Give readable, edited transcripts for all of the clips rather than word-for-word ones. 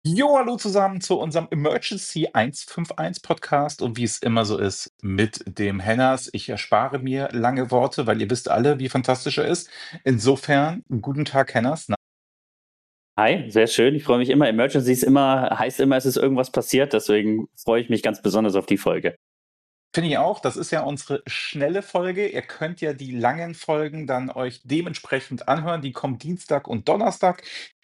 Jo, hallo zusammen zu unserem Emergency 151 Podcast und wie es immer so ist mit dem Hennas. Ich erspare mir lange Worte, weil ihr wisst alle, wie fantastisch er ist. Insofern, guten Tag, Hennas. Hi, sehr schön. Ich freue mich immer. Emergency heißt immer, es ist irgendwas passiert. Deswegen freue ich mich ganz besonders auf die Folge. Finde ich auch, das ist ja unsere schnelle Folge. Ihr könnt ja die langen Folgen dann euch dementsprechend anhören. Die kommen Dienstag und Donnerstag.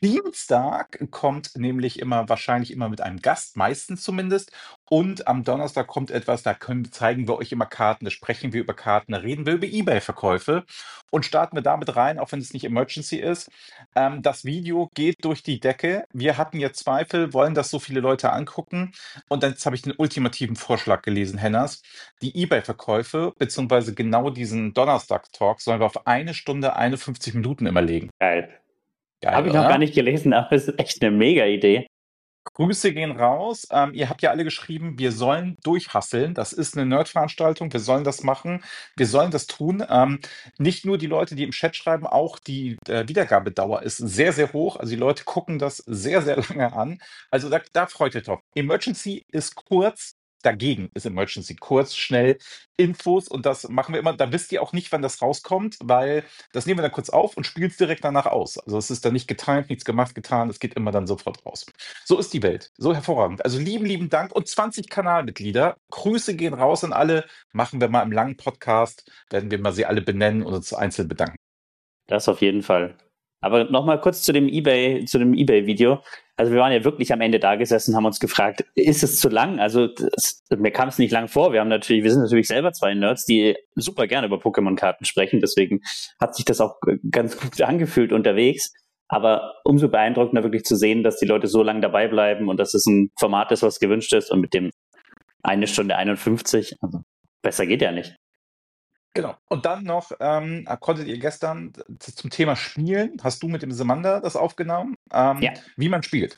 Dienstag kommt nämlich wahrscheinlich immer mit einem Gast, meistens zumindest. Und am Donnerstag kommt etwas, zeigen wir euch immer Karten, da sprechen wir über Karten, da reden wir über eBay-Verkäufe und starten wir damit rein, auch wenn es nicht Emergency ist. Das Video geht durch die Decke. Wir hatten ja Zweifel, wollen das so viele Leute angucken. Und jetzt habe ich den ultimativen Vorschlag gelesen, Hennas. Die eBay-Verkäufe, beziehungsweise genau diesen Donnerstag-Talk, sollen wir auf 1 Stunde 51 Minuten immer legen. Geil. Geil, Habe ich noch gar oder? nicht gelesen, aber es ist echt eine mega Idee. Grüße gehen raus. Ihr habt ja alle geschrieben, wir sollen durchhasseln. Das ist eine Nerd-Veranstaltung. Wir sollen das machen. Wir sollen das tun. Nicht nur die Leute, die im Chat schreiben, auch die Wiedergabedauer ist sehr, sehr hoch. Also die Leute gucken das sehr, sehr lange an. Also da freut ihr drauf. Emergency ist kurz. Dagegen ist Emergency kurz, schnell Infos und das machen wir immer. Da wisst ihr auch nicht, wann das rauskommt, weil das nehmen wir dann kurz auf und spielen es direkt danach aus. Also es ist dann nicht getimt, nichts gemacht, getan. Es geht immer dann sofort raus. So ist die Welt. So hervorragend. Also lieben, lieben Dank und 20 Kanalmitglieder. Grüße gehen raus an alle. Machen wir mal im langen Podcast. Werden wir mal sie alle benennen und uns einzeln bedanken. Das auf jeden Fall. Aber nochmal kurz zu dem eBay-Video. Also wir waren ja wirklich am Ende da gesessen, haben uns gefragt, ist es zu lang? Also mir kam es nicht lang vor. Wir sind natürlich selber zwei Nerds, die super gerne über Pokémon-Karten sprechen. Deswegen hat sich das auch ganz gut angefühlt unterwegs. Aber umso beeindruckender wirklich zu sehen, dass die Leute so lange dabei bleiben und dass es ein Format ist, was gewünscht ist und mit dem 1 Stunde 51, also besser geht ja nicht. Genau. Und dann noch, konntet ihr gestern zum Thema Spielen, hast du mit dem Semander das aufgenommen, Ja. wie man spielt.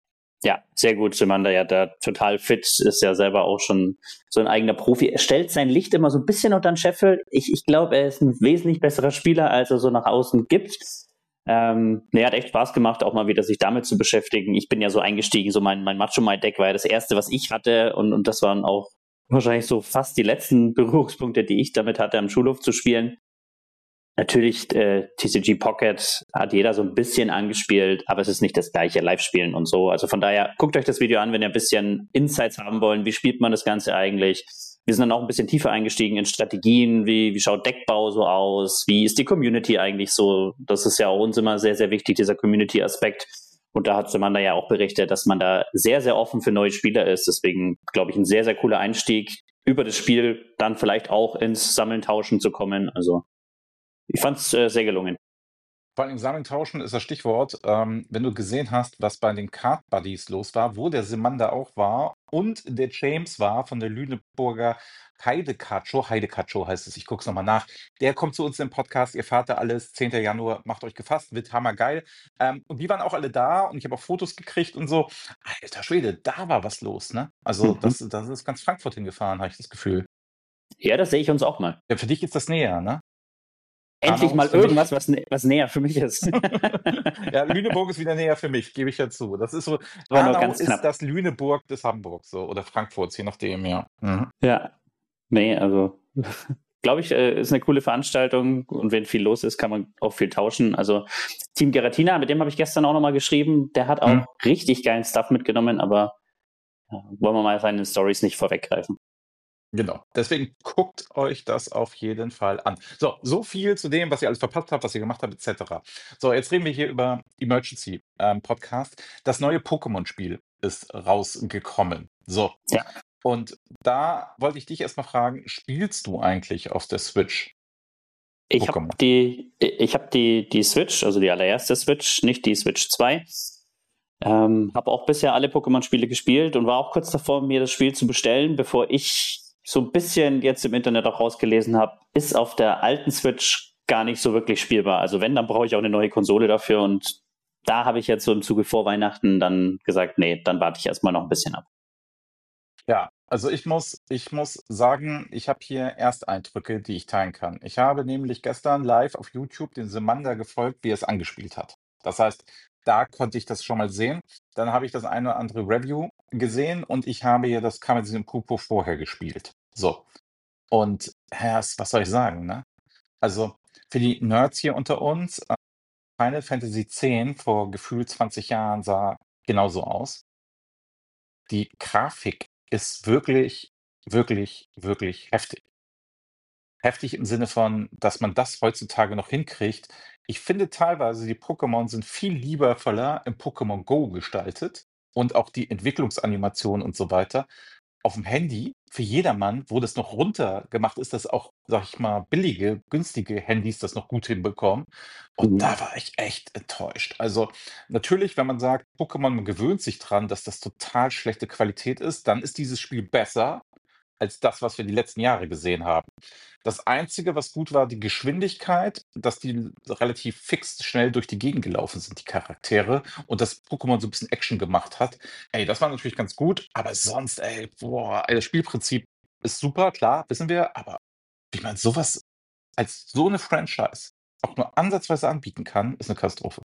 Ja, sehr gut. Simanda ja da total fit, ist ja selber auch schon so ein eigener Profi. Er stellt sein Licht immer so ein bisschen unter den Scheffel. Ich glaube, er ist ein wesentlich besserer Spieler, als er so nach außen gibt. Hat echt Spaß gemacht, auch mal wieder sich damit zu beschäftigen. Ich bin ja so eingestiegen, so mein Macho-Mai-Deck war ja das erste, was ich hatte und das waren auch wahrscheinlich so fast die letzten Berührungspunkte, die ich damit hatte, am Schulhof zu spielen. Natürlich, TCG Pocket hat jeder so ein bisschen angespielt, aber es ist nicht das gleiche Live-Spielen und so. Also von daher, guckt euch das Video an, wenn ihr ein bisschen Insights haben wollt. Wie spielt man das Ganze eigentlich? Wir sind dann auch ein bisschen tiefer eingestiegen in Strategien. Wie schaut Deckbau so aus? Wie ist die Community eigentlich so? Das ist ja auch uns immer sehr, sehr wichtig, dieser Community-Aspekt. Und da hat Samanda ja auch berichtet, dass man da sehr, sehr offen für neue Spieler ist. Deswegen, glaube ich, ein sehr, sehr cooler Einstieg, über das Spiel dann vielleicht auch ins Sammeln, Tauschen zu kommen. Also ich fand es sehr gelungen. Vor allem Sammeln tauschen ist das Stichwort. Wenn du gesehen hast, was bei den Card Buddies los war, wo der Semander auch war und der James war von der Lüneburger Heidekatschow heißt es, ich gucke es nochmal nach. Der kommt zu uns im Podcast, ihr Vater alles, 10. Januar, macht euch gefasst, wird hammergeil. Und die waren auch alle da und ich habe auch Fotos gekriegt und so. Alter Schwede, da war was los, ne? Also das ist ganz Frankfurt hingefahren, habe ich das Gefühl. Ja, das sehe ich uns auch mal. Ja, für dich ist das näher, ne? Endlich Hanau mal ist für mich. irgendwas, was näher für mich ist. Ja, Lüneburg ist wieder näher für mich, gebe ich ja zu. Das ist so, Aber nur Hanau ganz ist knapp. das Lüneburg des Hamburgs, so, oder Frankfurts, je nachdem, ja. Ja. Nee, also glaube ich, ist eine coole Veranstaltung und wenn viel los ist, kann man auch viel tauschen. Also Team Geratina, mit dem habe ich gestern auch nochmal geschrieben, der hat auch richtig geilen Stuff mitgenommen, aber wollen wir mal seine Stories nicht vorweggreifen. Genau. Deswegen guckt euch das auf jeden Fall an. So viel zu dem, was ihr alles verpasst habt, was ihr gemacht habt, etc. So, jetzt reden wir hier über Emergency Podcast. Das neue Pokémon-Spiel ist rausgekommen. So. Ja. Und da wollte ich dich erstmal fragen, spielst du eigentlich auf der Switch? Ich habe die Switch, also die allererste Switch, nicht die Switch 2. Habe auch bisher alle Pokémon-Spiele gespielt und war auch kurz davor, mir das Spiel zu bestellen, bevor ich so ein bisschen jetzt im Internet auch rausgelesen habe, ist auf der alten Switch gar nicht so wirklich spielbar. Also wenn, dann brauche ich auch eine neue Konsole dafür und da habe ich jetzt so im Zuge vor Weihnachten dann gesagt, nee, dann warte ich erstmal noch ein bisschen ab. Ja, also ich muss sagen, ich habe hier Ersteindrücke, die ich teilen kann. Ich habe nämlich gestern live auf YouTube den Semander gefolgt, wie er es angespielt hat. Das heißt, Da konnte ich das schon mal sehen. Dann habe ich das eine oder andere Review gesehen und ich habe ja das Kamezin Pupo vorher gespielt. So. Und ja, was soll ich sagen, ne? Also für die Nerds hier unter uns, Final Fantasy X vor gefühlt 20 Jahren sah genauso aus. Die Grafik ist wirklich, wirklich, wirklich heftig. Heftig im Sinne von, dass man das heutzutage noch hinkriegt. Ich finde teilweise, die Pokémon sind viel liebevoller im Pokémon Go gestaltet und auch die Entwicklungsanimation und so weiter. Auf dem Handy für jedermann, wo das noch runtergemacht ist, dass auch, sage ich mal, billige, günstige Handys das noch gut hinbekommen. Und Mhm. da war ich echt enttäuscht. Also, natürlich, wenn man sagt, Pokémon, man gewöhnt sich dran, dass das total schlechte Qualität ist, dann ist dieses Spiel besser als das, was wir die letzten Jahre gesehen haben. Das Einzige, was gut war, die Geschwindigkeit, dass die relativ fix schnell durch die Gegend gelaufen sind, die Charaktere, und das Pokémon so ein bisschen Action gemacht hat. Ey, das war natürlich ganz gut, aber sonst, ey, boah, ey, das Spielprinzip ist super, klar, wissen wir, aber wie man sowas als so eine Franchise auch nur ansatzweise anbieten kann, ist eine Katastrophe.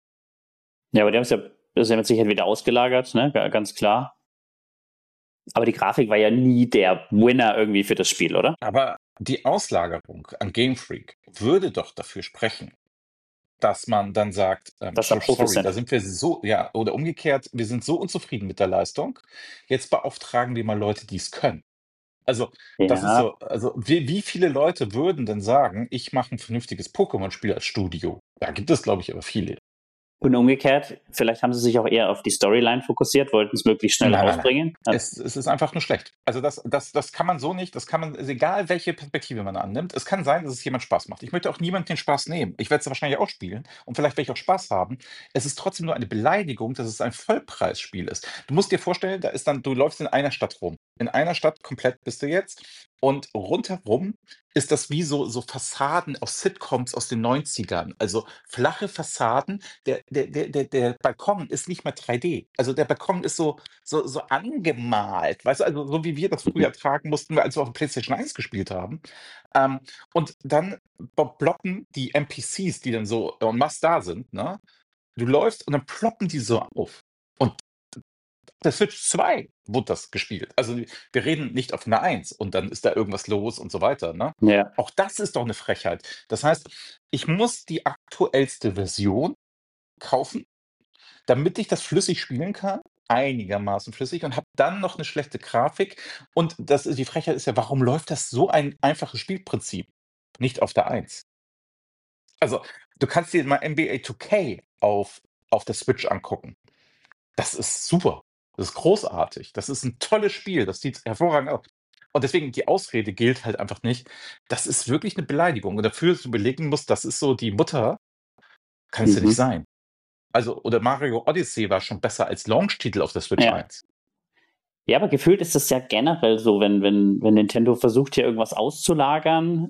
Ja, aber die haben es ja, das ist ja mit Sicherheit wieder ausgelagert, ne? Ganz klar. Aber die Grafik war ja nie der Winner irgendwie für das Spiel, oder? Aber die Auslagerung an Game Freak würde doch dafür sprechen, dass man dann sagt, Dass da Profis sorry, da sind. sind wir so, ja, oder umgekehrt, wir sind so unzufrieden mit der Leistung. Jetzt beauftragen wir mal Leute, die es können. Also, das ist Ja. so, also wie viele Leute würden denn sagen, ich mache ein vernünftiges Pokémon-Spiel als Studio? Da gibt es, glaube ich, aber viele. Und umgekehrt, vielleicht haben sie sich auch eher auf die Storyline fokussiert, wollten es möglichst schnell Nein, nein, nein. rausbringen. Es ist einfach nur schlecht. Also das kann man so nicht, das kann man, ist egal welche Perspektive man annimmt, es kann sein, dass es jemand Spaß macht. Ich möchte auch niemandem den Spaß nehmen. Ich werde es wahrscheinlich auch spielen und vielleicht werde ich auch Spaß haben. Es ist trotzdem nur eine Beleidigung, dass es ein Vollpreisspiel ist. Du musst dir vorstellen, da ist dann, du läufst in einer Stadt rum. In einer Stadt komplett bist du jetzt und rundherum ist das wie so Fassaden aus Sitcoms aus den 90ern. Also flache Fassaden. Der Balkon ist nicht mehr 3D. Also der Balkon ist so angemalt, weißt du, also so wie wir das früher tragen mussten, als wir auf der PlayStation 1 gespielt haben. Ähm, und dann bloppen die NPCs, die dann so en masse da sind, ne? Du läufst und dann ploppen die so auf. Und der Switch 2 wurde das gespielt. Also wir reden nicht auf einer Eins und dann ist da irgendwas los und so weiter, ne? Ja. Auch das ist doch eine Frechheit. Das heißt, ich muss die aktuellste Version kaufen, damit ich das flüssig spielen kann, einigermaßen flüssig und habe dann noch eine schlechte Grafik. Und das ist die Frechheit ist ja, warum läuft das so ein einfaches Spielprinzip nicht auf der Eins? Also, du kannst dir mal NBA 2K auf der Switch angucken. Das ist super. Das ist großartig. Das ist ein tolles Spiel. Das sieht hervorragend aus. Und deswegen, die Ausrede gilt halt einfach nicht. Das ist wirklich eine Beleidigung. Und dafür, dass du überlegen musst, das ist so die Mutter, kann es ja nicht Mhm. sein. Also, oder Mario Odyssey war schon besser als Launch-Titel auf der Switch Ja. 1. Ja, aber gefühlt ist es ja generell so, wenn Nintendo versucht, hier irgendwas auszulagern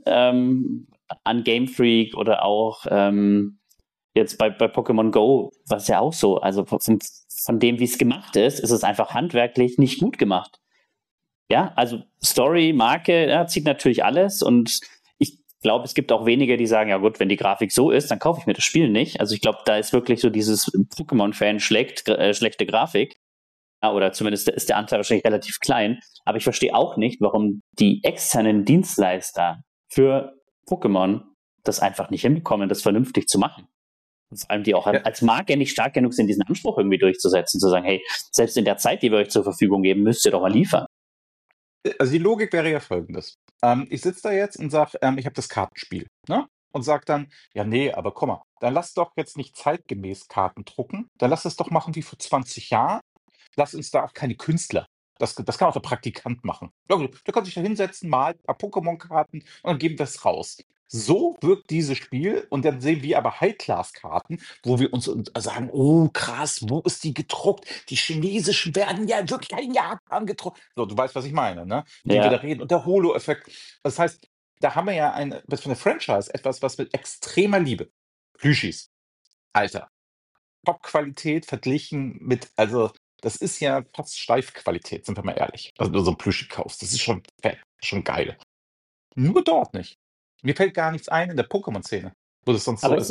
an Game Freak oder auch jetzt bei Pokémon Go, was ja auch so, also von dem, wie es gemacht ist es einfach handwerklich nicht gut gemacht. Ja, also Story, Marke, ja, zieht natürlich alles und ich glaube, es gibt auch wenige, die sagen, ja gut, wenn die Grafik so ist, dann kaufe ich mir das Spiel nicht. Also ich glaube, da ist wirklich so dieses Pokémon-Fan schlechte Grafik. Ja, oder zumindest ist der Anteil wahrscheinlich relativ klein. Aber ich verstehe auch nicht, warum die externen Dienstleister für Pokémon das einfach nicht hinbekommen, das vernünftig zu machen. Und vor allem die auch Ja, als Marke nicht stark genug sind, diesen Anspruch irgendwie durchzusetzen, zu sagen, hey, selbst in der Zeit, die wir euch zur Verfügung geben, müsst ihr doch mal liefern. also die Logik wäre ja folgendes. Ich sitze da jetzt und sage, ich habe das Kartenspiel, ne? Und sage dann, ja, nee, aber guck mal, dann lass doch jetzt nicht zeitgemäß Karten drucken, dann lass es doch machen wie vor 20 Jahren. Lass uns da auch keine Künstler. Das kann auch der Praktikant machen. Ja, der kann sich da hinsetzen, malt ein paar Pokémon-Karten und dann geben wir es raus. So wirkt dieses Spiel und dann sehen wir aber High-Class-Karten, wo wir uns sagen, oh krass, wo ist die gedruckt? Die chinesischen werden ja wirklich in Japan gedruckt. So, du weißt, was ich meine, ne? Wie wir da Ja, reden. Und der Holo-Effekt. Das heißt, da haben wir ja was für eine Franchise, etwas, was mit extremer Liebe. Plüschis, Alter. Top-Qualität verglichen mit, also das ist ja fast Steifqualität, sind wir mal ehrlich. Also wenn du so ein Plüschi kaufst, das ist schon fett, schon geil. Nur dort nicht. Mir fällt gar nichts ein in der Pokémon-Szene, wo das sonst so aber ist ist.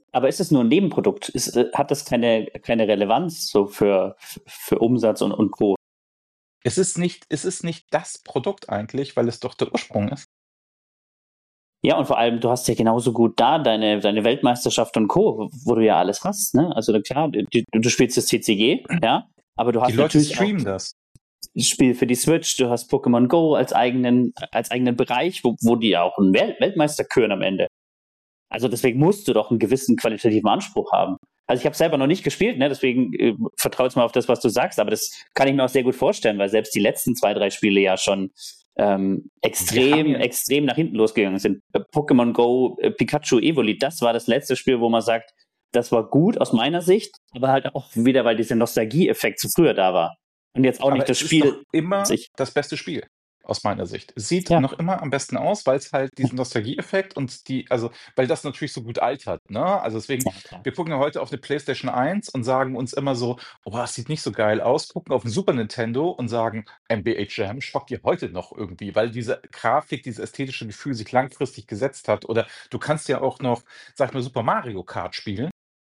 Aber ist es nur ein Nebenprodukt? Hat das keine Relevanz so für Umsatz und Co.? Es ist nicht das Produkt eigentlich, weil es doch der Ursprung ist. Ja, und vor allem, du hast ja genauso gut da deine Weltmeisterschaft und Co., wo du ja alles hast, ne? Also klar, du spielst das TCG, ja, aber du Die hast Leute natürlich auch streamen das. das Spiel für die Switch, du hast Pokémon Go als eigenen Bereich, wo die ja auch einen Weltmeister küren am Ende. Also deswegen musst du doch einen gewissen qualitativen Anspruch haben. Also ich habe selber noch nicht gespielt, ne? Deswegen vertraue jetzt mal auf das, was du sagst, aber das kann ich mir auch sehr gut vorstellen, weil selbst die letzten 2, 3 Spiele ja schon extrem nach hinten losgegangen sind. Pokémon Go, Pikachu Evoli, das war das letzte Spiel, wo man sagt, das war gut aus meiner Sicht, aber halt auch wieder, weil dieser Nostalgie-Effekt zu früher da war. Und jetzt auch Aber nicht das es ist Spiel doch immer sich. das beste Spiel, aus meiner Sicht. Es sieht Ja. noch immer am besten aus, weil es halt diesen Nostalgie-Effekt und also, weil das natürlich so gut altert, ne? Also deswegen, Ja, klar. wir gucken ja heute auf eine PlayStation 1 und sagen uns immer so, oh, das sieht nicht so geil aus, gucken auf den Super Nintendo und sagen, NBA Jam schockt ihr heute noch irgendwie, weil diese Grafik, dieses ästhetische Gefühl sich langfristig gesetzt hat. Oder du kannst ja auch noch, sag ich mal, Super Mario Kart spielen.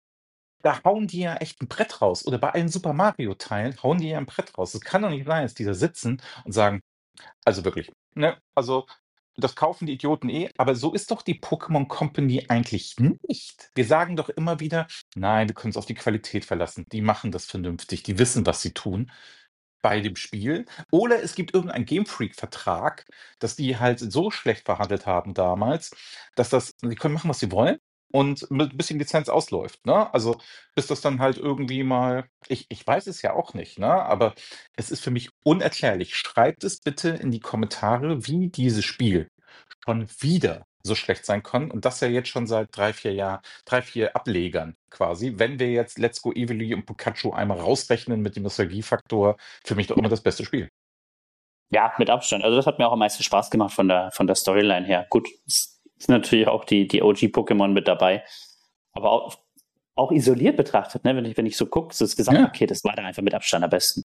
Da hauen die ja echt ein Brett raus. Oder bei allen Super Mario-Teilen hauen die ja ein Brett raus. Es kann doch nicht sein, dass die da sitzen und sagen, also wirklich, ne, also das kaufen die Idioten eh, aber so ist doch die Pokémon Company eigentlich nicht. Wir sagen doch immer wieder, nein, wir können uns auf die Qualität verlassen. Die machen das vernünftig, die wissen, was sie tun bei dem Spiel. Oder es gibt irgendeinen Game Freak-Vertrag, dass die halt so schlecht verhandelt haben damals, dass die können machen, was sie wollen und mit ein bisschen Lizenz ausläuft, ne? Also, bis das dann halt irgendwie mal ich weiß es ja auch nicht, ne, aber es ist für mich unerklärlich. Schreibt es bitte in die Kommentare, wie dieses Spiel schon wieder so schlecht sein kann und das ja jetzt schon seit 3, 4 Ablegern quasi. Wenn wir jetzt Let's Go Evoli und Pikachu einmal rausrechnen mit dem Nostalgiefaktor, für mich doch immer das beste Spiel. Ja, mit Abstand. Also das hat mir auch am meisten Spaß gemacht von der Storyline her. Gut, es ist natürlich auch die OG-Pokémon mit dabei. Aber auch isoliert betrachtet, ne, wenn ich so gucke, so das Ja. Gesamtpaket, das war da einfach mit Abstand am besten.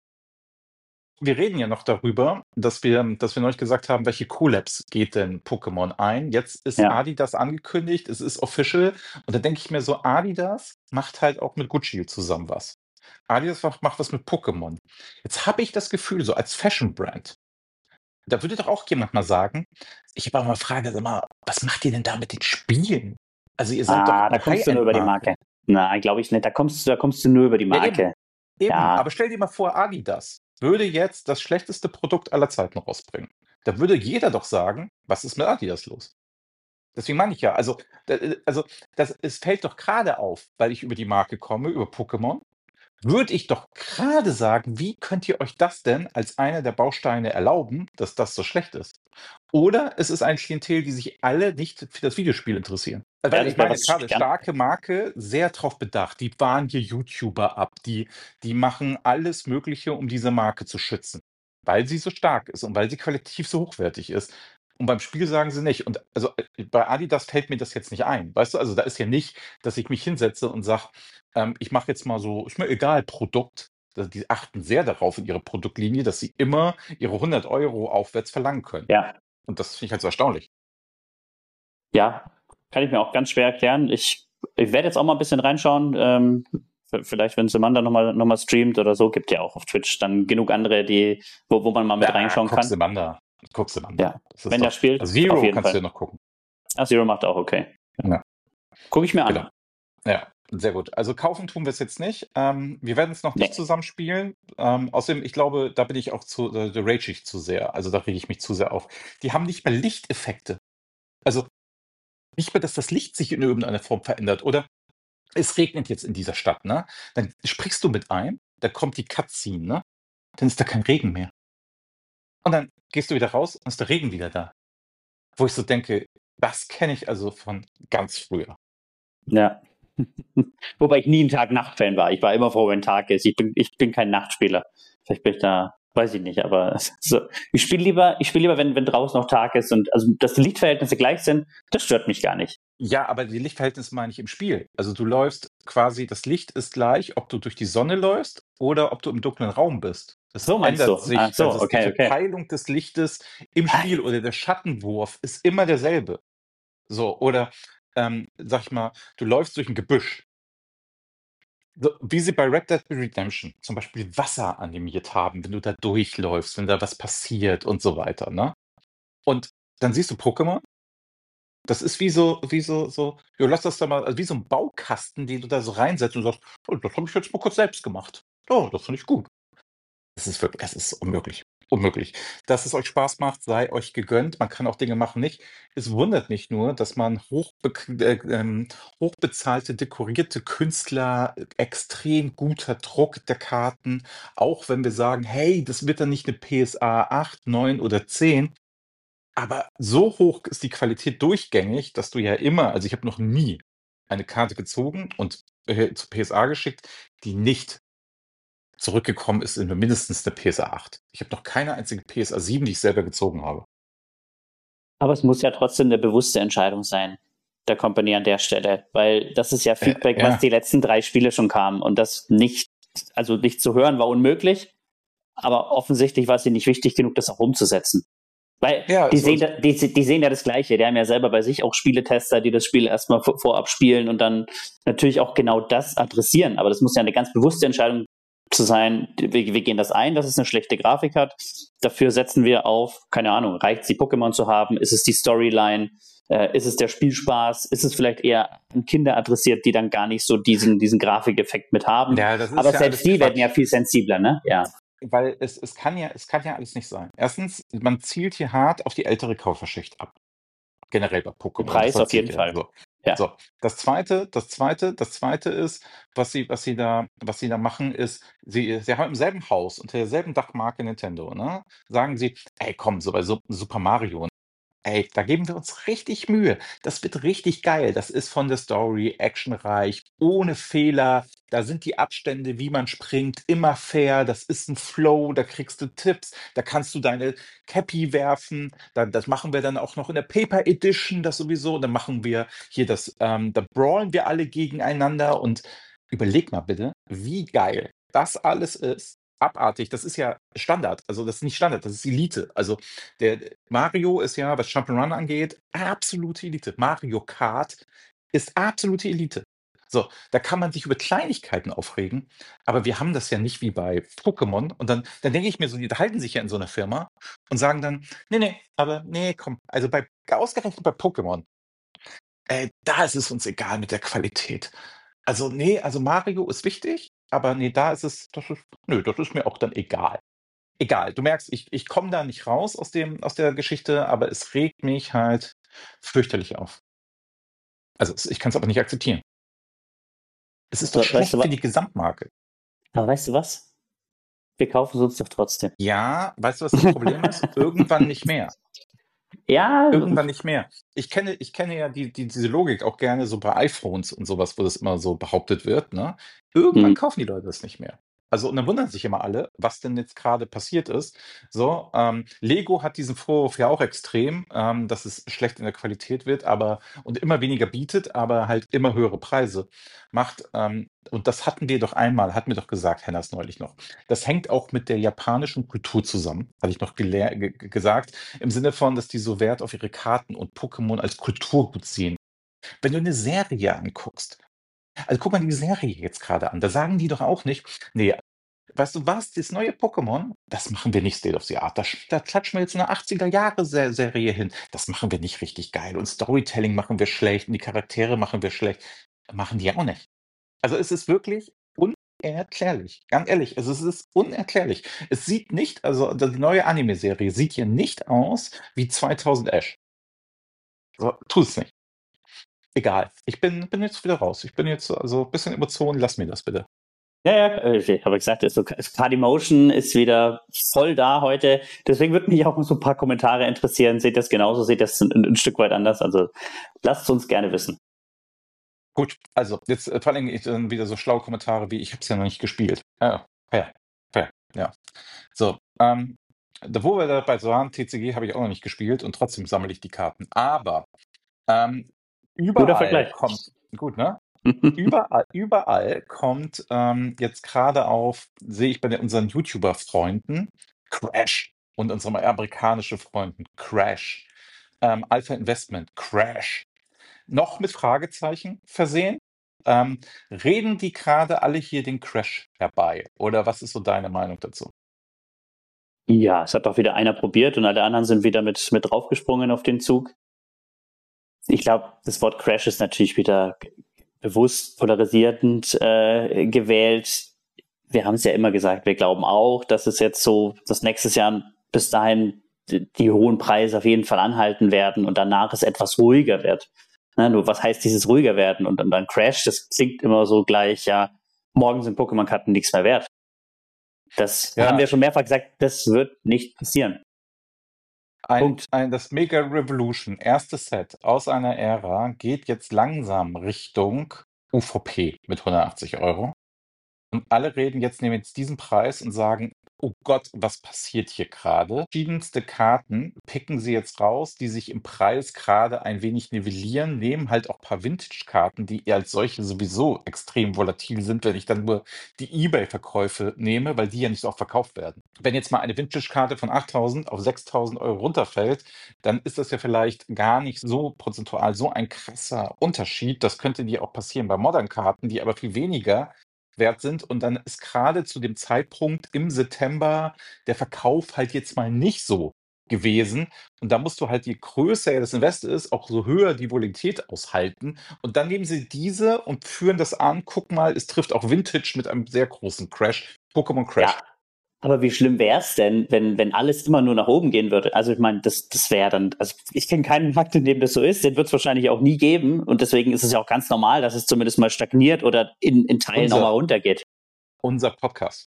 Wir reden ja noch darüber, dass wir neulich gesagt haben, welche Collabs geht denn Pokémon ein? Jetzt ist Ja. Adidas angekündigt, es ist official. Und da denke ich mir so, Adidas macht halt auch mit Gucci zusammen was. Adidas macht was mit Pokémon. Jetzt habe ich das Gefühl, so als Fashion-Brand, da würde doch auch jemand mal sagen, ich habe auch mal eine Frage, sag mal, was macht ihr denn da mit den Spielen? Also ihr seid doch Da eine kommst du nur über die High-End-Marke. Marke. Nein, glaube ich nicht. Da kommst du nur über die Ja, eben. Marke. Eben, Ja, aber stell dir mal vor, Adidas würde jetzt das schlechteste Produkt aller Zeiten rausbringen. Da würde jeder doch sagen, was ist mit Adidas los? Deswegen meine ich ja, also es fällt doch gerade auf, weil ich über die Marke komme, über Pokémon, würde ich doch gerade sagen, wie könnt ihr euch das denn als einer der Bausteine erlauben, dass das so schlecht ist? Oder es ist ein Klientel, die sich alle nicht für das Videospiel interessieren. ja, Weil das ich wäre meine, was klar, ganz. starke Marke, sehr drauf bedacht. Die bahnen hier YouTuber ab, die machen alles Mögliche, um diese Marke zu schützen, weil sie so stark ist und weil sie qualitativ so hochwertig ist. Und beim Spiel sagen sie nicht. Und also bei Adidas fällt mir das jetzt nicht ein. Weißt du, also da ist ja nicht, dass ich mich hinsetze und sage, ich mache jetzt mal so, ist mir egal, Produkt. Die achten sehr darauf in ihrer Produktlinie, dass sie immer ihre 100 € aufwärts verlangen können. Ja, Und das finde ich halt so erstaunlich. ja, kann ich mir auch ganz schwer erklären. Ich werde jetzt auch mal ein bisschen reinschauen. Vielleicht, wenn Samantha noch mal streamt oder so, gibt ja auch auf Twitch dann genug andere, wo man mal mit reinschauen kann. Guckst du Manda. Ja, Das ist wenn der doch, spielt, also auf Zero jeden kannst du Fall. ja noch gucken. Zero macht auch okay. Ja, Gucke ich mir an. genau. Ja, sehr gut. Also kaufen tun wir es jetzt nicht. Wir werden es noch nicht Nee. zusammen spielen. Außerdem, ich glaube, da bin ich auch da rage ich zu sehr. Also da rege ich mich zu sehr auf. Die haben nicht mal Lichteffekte. Also nicht mal, dass das Licht sich in irgendeiner Form verändert. Oder es regnet jetzt in dieser Stadt, ne? Dann sprichst du mit einem, da kommt die Cutscene, ne? Dann ist da kein Regen mehr. Und dann gehst du wieder raus und ist der Regen wieder da. Wo ich so denke, das kenne ich also von ganz früher. Ja. Wobei ich nie ein Tag-Nacht-Fan war. Ich war immer froh, wenn Tag ist. Ich bin kein Nachtspieler. Vielleicht bin ich da, weiß ich nicht, aber so. Ich spiele lieber, wenn draußen noch Tag ist und also dass die Lichtverhältnisse gleich sind, das stört mich gar nicht. Ja, aber die Lichtverhältnisse meine ich im Spiel. Also du läufst quasi, das Licht ist gleich, ob du durch die Sonne läufst oder ob du im dunklen Raum bist. Das So meinst ändert du? Ach sich, so, die okay. Verteilung des Lichtes im Spiel oder der Schattenwurf ist immer derselbe. So, oder sag ich mal, du läufst durch ein Gebüsch. So, wie sie bei Red Dead Redemption zum Beispiel Wasser animiert haben, wenn du da durchläufst, wenn da was passiert und so weiter, ne? Und dann siehst du Pokémon. Das ist ja, lass das da mal, also wie so ein Baukasten, den du da so reinsetzt und sagst: „Oh, das habe ich jetzt mal kurz selbst gemacht. Oh, das finde ich gut.“ Es ist unmöglich. Unmöglich. Dass es euch Spaß macht, sei euch gegönnt. Man kann auch Dinge machen nicht. Es wundert mich nur, dass man hochbezahlte, dekorierte Künstler, extrem guter Druck der Karten, auch wenn wir sagen: „Hey, das wird dann nicht eine PSA 8, 9 oder 10“, aber so hoch ist die Qualität durchgängig, dass du ja immer, also, ich habe noch nie eine Karte gezogen und, zur PSA geschickt, die nicht zurückgekommen ist in mindestens 'ne PSA 8. Ich habe noch keine einzige PSA 7, die ich selber gezogen habe. Aber es muss ja trotzdem eine bewusste Entscheidung sein, der Company an der Stelle, weil das ist ja Feedback, was Ja, die letzten 3 Spiele schon kam und das nicht zu hören war unmöglich, aber offensichtlich war es ihnen nicht wichtig genug, das auch umzusetzen. Weil ja, die so sehen, die sehen ja das Gleiche. Die haben ja selber bei sich auch Spieletester, die das Spiel erstmal vorab spielen und dann natürlich auch genau das adressieren. Aber das muss ja eine ganz bewusste Entscheidung zu sein. Wir gehen das ein, dass es eine schlechte Grafik hat. Dafür setzen wir auf, keine Ahnung, reicht es, die Pokémon zu haben? Ist es die Storyline? Ist es der Spielspaß? Ist es vielleicht eher an Kinder adressiert, die dann gar nicht so diesen Grafikeffekt mit haben? ja, das ist Aber ja selbst alles die werden ja Quatsch, viel sensibler, ne? Ja. weil es kann ja alles nicht sein. Erstens, man zielt hier hart auf die ältere Kauferschicht ab, generell bei Der Pokémon, das Preis auf erzählt jeden ihr. Fall. So. Ja. So, das Zweite ist, was sie da machen, ist, sie haben im selben Haus, unter derselben Dachmarke Nintendo, ne, sagen sie: „Ey, komm, so bei Super Mario, ey, da geben wir uns richtig Mühe. Das wird richtig geil. Das ist von der Story actionreich, ohne Fehler. Da sind die Abstände, wie man springt, immer fair. Das ist ein Flow, da kriegst du Tipps, da kannst du deine Cappy werfen. Das machen wir dann auch noch in der Paper Edition, das sowieso. Dann machen wir hier da brawlen wir alle gegeneinander und überleg mal bitte, wie geil das alles ist. Abartig, das ist ja Standard. Also, das ist nicht Standard, das ist Elite. Also, der Mario ist ja, was Jump'n'Run angeht, absolute Elite. Mario Kart ist absolute Elite. So, da kann man sich über Kleinigkeiten aufregen, aber wir haben das ja nicht wie bei Pokémon. Und dann denke ich mir so, die unterhalten sich ja in so einer Firma und sagen dann: „Ne, ne, aber nee, komm, also ausgerechnet bei Pokémon, da ist es uns egal mit der Qualität. Also, nee, also Mario ist wichtig, aber nee, das ist mir auch dann egal.“ Egal, du merkst, ich komme da nicht raus aus der Geschichte, aber es regt mich halt fürchterlich auf. Also, ich kann es aber nicht akzeptieren. Es ist doch Weißt du schlecht für was? die Gesamtmarke. Aber weißt du was? Wir kaufen es uns doch trotzdem. Ja, weißt du, was das Problem ist? Irgendwann nicht mehr. Ja, Irgendwann nicht mehr. Ich kenne ja diese Logik auch gerne so bei iPhones und sowas, wo das immer so behauptet wird, ne? Irgendwann hm. kaufen die Leute das nicht mehr. Also, und dann wundern sich immer alle, was denn jetzt gerade passiert ist. So, Lego hat diesen Vorwurf ja auch extrem, dass es schlecht in der Qualität wird, aber und immer weniger bietet, aber halt immer höhere Preise macht. Und das hatten wir doch gesagt, Hennas neulich noch. Das hängt auch mit der japanischen Kultur zusammen, hatte ich noch gesagt. Im Sinne von, dass die so Wert auf ihre Karten und Pokémon als Kulturgut sehen. Wenn du eine Serie anguckst, also guck mal die Serie jetzt gerade an, da sagen die doch auch nicht: „Ne, weißt du was, das neue Pokémon, das machen wir nicht State of the Art. Da klatschen wir jetzt so 'ne 80er Jahre Serie hin. Das machen wir nicht richtig geil und Storytelling machen wir schlecht und die Charaktere machen wir schlecht.“ Machen die auch nicht. Also, es ist wirklich unerklärlich. Ganz ehrlich, also, es ist unerklärlich. Es sieht nicht, also, die neue Anime-Serie sieht hier nicht aus wie 2000 Ash. So, tut es nicht. Egal. Ich bin jetzt wieder raus. Ich bin jetzt, also, bisschen Emotionen, lass mir das bitte. Ja, ja, ich habe gesagt, Party Motion ist wieder voll da heute. Deswegen würde mich auch so ein paar Kommentare interessieren. Seht ihr das genauso? Seht ihr das ein Stück weit anders? Also lasst es uns gerne wissen. Gut, also, jetzt, verlinke ich dann wieder so schlaue Kommentare wie: „Ich habe es ja noch nicht gespielt.“ Ja, fair, fair, ja. So, wo wir dabei so waren, TCG habe ich auch noch nicht gespielt und trotzdem sammle ich die Karten. Aber, ähm, Guter überall Vergleich. kommt gut, ne? Überall kommt, jetzt gerade auf, sehe ich bei unseren YouTuber-Freunden, Crash, und unserem amerikanischen Freunden Crash, Alpha Investment, Crash. noch mit Fragezeichen versehen. Reden die gerade alle hier den Crash herbei? Oder was ist so deine Meinung dazu? Ja, es hat doch wieder einer probiert und alle anderen sind wieder mit draufgesprungen auf den Zug. Ich glaube, das Wort Crash ist natürlich wieder bewusst polarisierend gewählt. Wir haben es ja immer gesagt, wir glauben auch, dass es jetzt so, dass nächstes Jahr bis dahin die hohen Preise auf jeden Fall anhalten werden und danach es etwas ruhiger wird. Na, nur was heißt dieses ruhiger werden und dann Crash? Das klingt immer so gleich, ja, morgen sind Pokémon-Karten nichts mehr wert. Das haben Ja, wir schon mehrfach gesagt, das wird nicht passieren. Punkt. das Mega Revolution, erstes Set aus einer Ära, geht jetzt langsam Richtung UVP mit 180 €. Und alle reden jetzt, nehmen jetzt diesen Preis und sagen, oh Gott, was passiert hier gerade? Verschiedenste Karten picken sie jetzt raus, die sich im Preis gerade ein wenig nivellieren, nehmen halt auch ein paar Vintage-Karten, die als solche sowieso extrem volatil sind, wenn ich dann nur die eBay-Verkäufe nehme, weil die ja nicht so oft verkauft werden. Wenn jetzt mal eine Vintage-Karte von 8.000 auf 6.000 € runterfällt, dann ist das ja vielleicht gar nicht so prozentual so ein krasser Unterschied. Das könnte dir auch passieren bei Modern-Karten, die aber viel weniger wert sind. Und dann ist gerade zu dem Zeitpunkt im September der Verkauf halt jetzt mal nicht so gewesen. Und da musst du halt, je größer das Invest ist, auch so höher die Volatilität aushalten. Und dann nehmen sie diese und führen das an. Guck mal, es trifft auch Vintage mit einem sehr großen Crash. Pokémon Ja, Crash. aber wie schlimm wäre es denn, wenn alles immer nur nach oben gehen würde? Also ich meine, das wäre dann, also ich kenne keinen Markt, in dem das so ist, den wird es wahrscheinlich auch nie geben und deswegen ist es ja auch ganz normal, dass es zumindest mal stagniert oder in Teilen auch mal Unser, runtergeht. unser Podcast.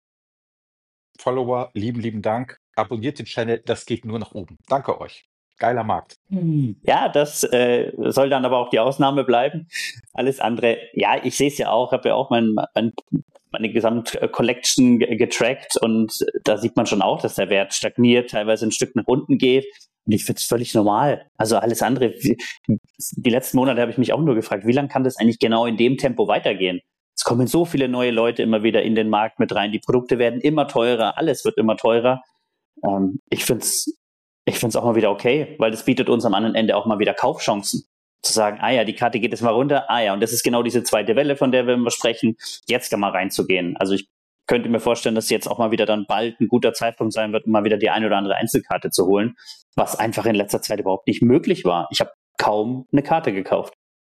Follower, lieben Dank. Abonniert den Channel, das geht nur nach oben. Danke euch. Geiler Markt. Ja, das soll dann aber auch die Ausnahme bleiben. Alles andere, ja, ich sehe es ja auch, habe ja auch meine Gesamt-Collection getrackt und da sieht man schon auch, dass der Wert stagniert, teilweise ein Stück nach unten geht. Und ich finde es völlig normal. Also alles andere, die letzten Monate habe ich mich auch nur gefragt, wie lange kann das eigentlich genau in dem Tempo weitergehen? Es kommen so viele neue Leute immer wieder in den Markt mit rein. Die Produkte werden immer teurer, alles wird immer teurer. Ich finde es auch mal wieder okay, weil das bietet uns am anderen Ende auch mal wieder Kaufchancen. Zu sagen, ah ja, die Karte geht jetzt mal runter, ah ja, und das ist genau diese zweite Welle, von der wir immer sprechen, jetzt da mal reinzugehen. Also ich könnte mir vorstellen, dass jetzt auch mal wieder dann bald ein guter Zeitpunkt sein wird, um mal wieder die eine oder andere Einzelkarte zu holen, was einfach in letzter Zeit überhaupt nicht möglich war. Ich habe kaum eine Karte gekauft.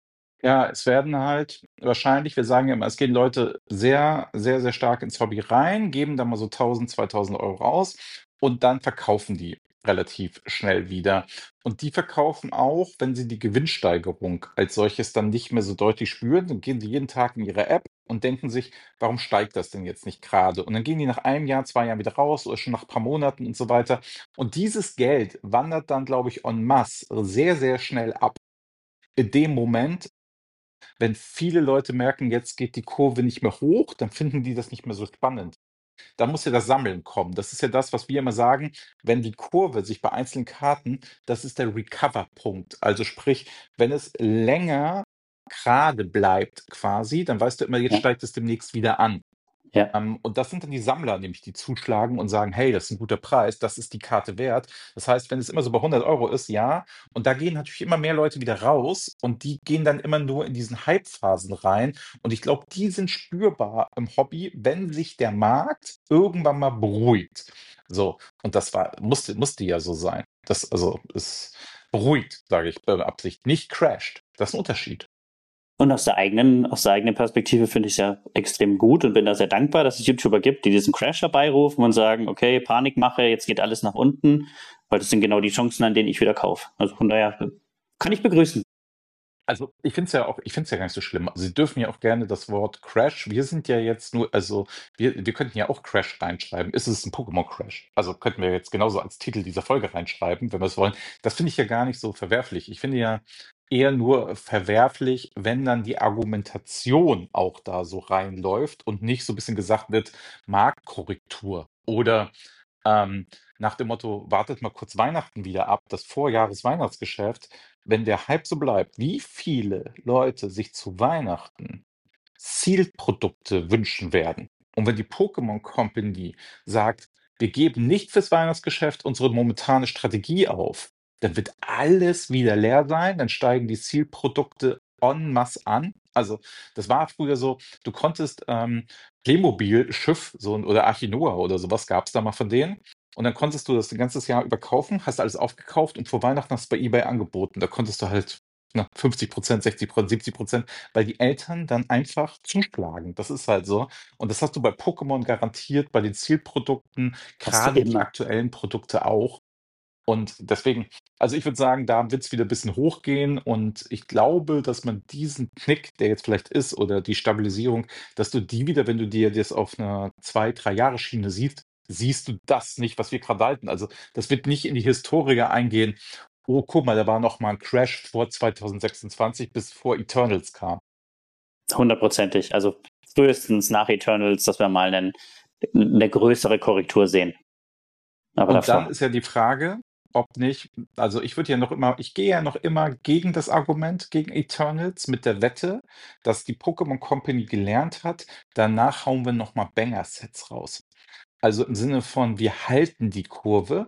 Ja, es werden halt wahrscheinlich, wir sagen ja immer, es gehen Leute sehr stark ins Hobby rein, geben da mal so 1.000, 2.000 € aus und dann verkaufen die relativ schnell wieder. Und die verkaufen auch, wenn sie die Gewinnsteigerung als solches dann nicht mehr so deutlich spüren, dann gehen sie jeden Tag in ihre App und denken sich: „Warum steigt das denn jetzt nicht gerade?“ Und dann gehen die nach einem Jahr, 2 Jahren wieder raus oder schon nach ein paar Monaten und so weiter. Und dieses Geld wandert dann, glaube ich, en masse sehr schnell ab. In dem Moment, wenn viele Leute merken, jetzt geht die Kurve nicht mehr hoch, dann finden die das nicht mehr so spannend. Da muss ja das Sammeln kommen. Das ist ja das, was wir immer sagen, wenn die Kurve sich bei einzelnen Karten, das ist der Recover-Punkt. Also sprich, wenn es länger gerade bleibt quasi, dann weißt du immer, jetzt Ja, steigt es demnächst wieder an. ja. Und das sind dann die Sammler, nämlich die zuschlagen und sagen: „Hey, das ist ein guter Preis, das ist die Karte wert.“ Das heißt, wenn es immer so bei 100 € ist, ja, und da gehen natürlich immer mehr Leute wieder raus und die gehen dann immer nur in diesen Hype-Phasen rein. Und ich glaube, die sind spürbar im Hobby, wenn sich der Markt irgendwann mal beruhigt. So, und das musste ja so sein. Das also, ist beruhigt, sage ich bei Absicht, nicht crasht. Das ist ein Unterschied. Und aus der eigenen Perspektive finde ich es ja extrem gut und bin da sehr dankbar, dass es YouTuber gibt, die diesen Crash herbeirufen und sagen, okay, Panikmache, jetzt geht alles nach unten, weil das sind genau die Chancen, an denen ich wieder kaufe. Also von daher kann ich begrüßen. Also, ich finde es ja gar nicht so schlimm. Also, Sie dürfen ja auch gerne das Wort Crash, wir sind ja jetzt nur, also, wir könnten ja auch Crash reinschreiben. Ist es ein Pokémon Crash? Also, könnten wir jetzt genauso als Titel dieser Folge reinschreiben, wenn wir es wollen. Das finde ich ja gar nicht so verwerflich. Ich finde ja eher nur verwerflich, wenn dann die Argumentation auch da so reinläuft und nicht so ein bisschen gesagt wird: „Marktkorrektur“ oder ähm, nach dem Motto: „Wartet mal kurz Weihnachten wieder ab“, das Vorjahresweihnachtsgeschäft. Wenn der Hype so bleibt, wie viele Leute sich zu Weihnachten Sealed-Produkte wünschen werden. Und wenn die Pokémon Company sagt: „Wir geben nicht fürs Weihnachtsgeschäft unsere momentane Strategie auf. dann wird alles wieder leer sein, dann steigen die Zielprodukte en masse an. Also, das war früher so, du konntest, Playmobil-Schiff so 'n oder Arche Noah oder so was gab's da mal von denen. Und dann konntest du das 'n ganzes Jahr über kaufen, hast alles aufgekauft und vor Weihnachten hast du bei eBay angeboten. Da konntest du halt, 50%, 60%, 70%, weil die Eltern dann einfach zuschlagen. Das ist halt so. Und das hast du bei Pokémon garantiert, bei den Zielprodukten, Hast du grade die immer. aktuellen Produkte auch. Und deswegen, also, ich würde sagen, da wird's wieder bisschen hochgehen und ich glaube, dass man diesen Knick, der jetzt vielleicht ist oder die Stabilisierung, dass du die wieder, wenn du dir das auf 'ner 2, 3 Jahre Schiene siehst du das nicht, was wir grad halten. Also, das wird nicht in die Historie eingehen: „Oh, guck mal, da war noch mal 'n Crash vor 2026, bis vor Eternals kam.“ Hundertprozentig. Also frühestens nach Eternals, dass wir mal eine größere Korrektur sehen. Aber Und dann davor. ist ja die Frage, ob nicht, also, ich gehe ja noch immer gegen das Argument gegen Eternals mit der Wette, dass die Pokémon Company gelernt hat, danach hauen wir noch mal Banger-Sets raus. Also, im Sinne von, wir halten die Kurve,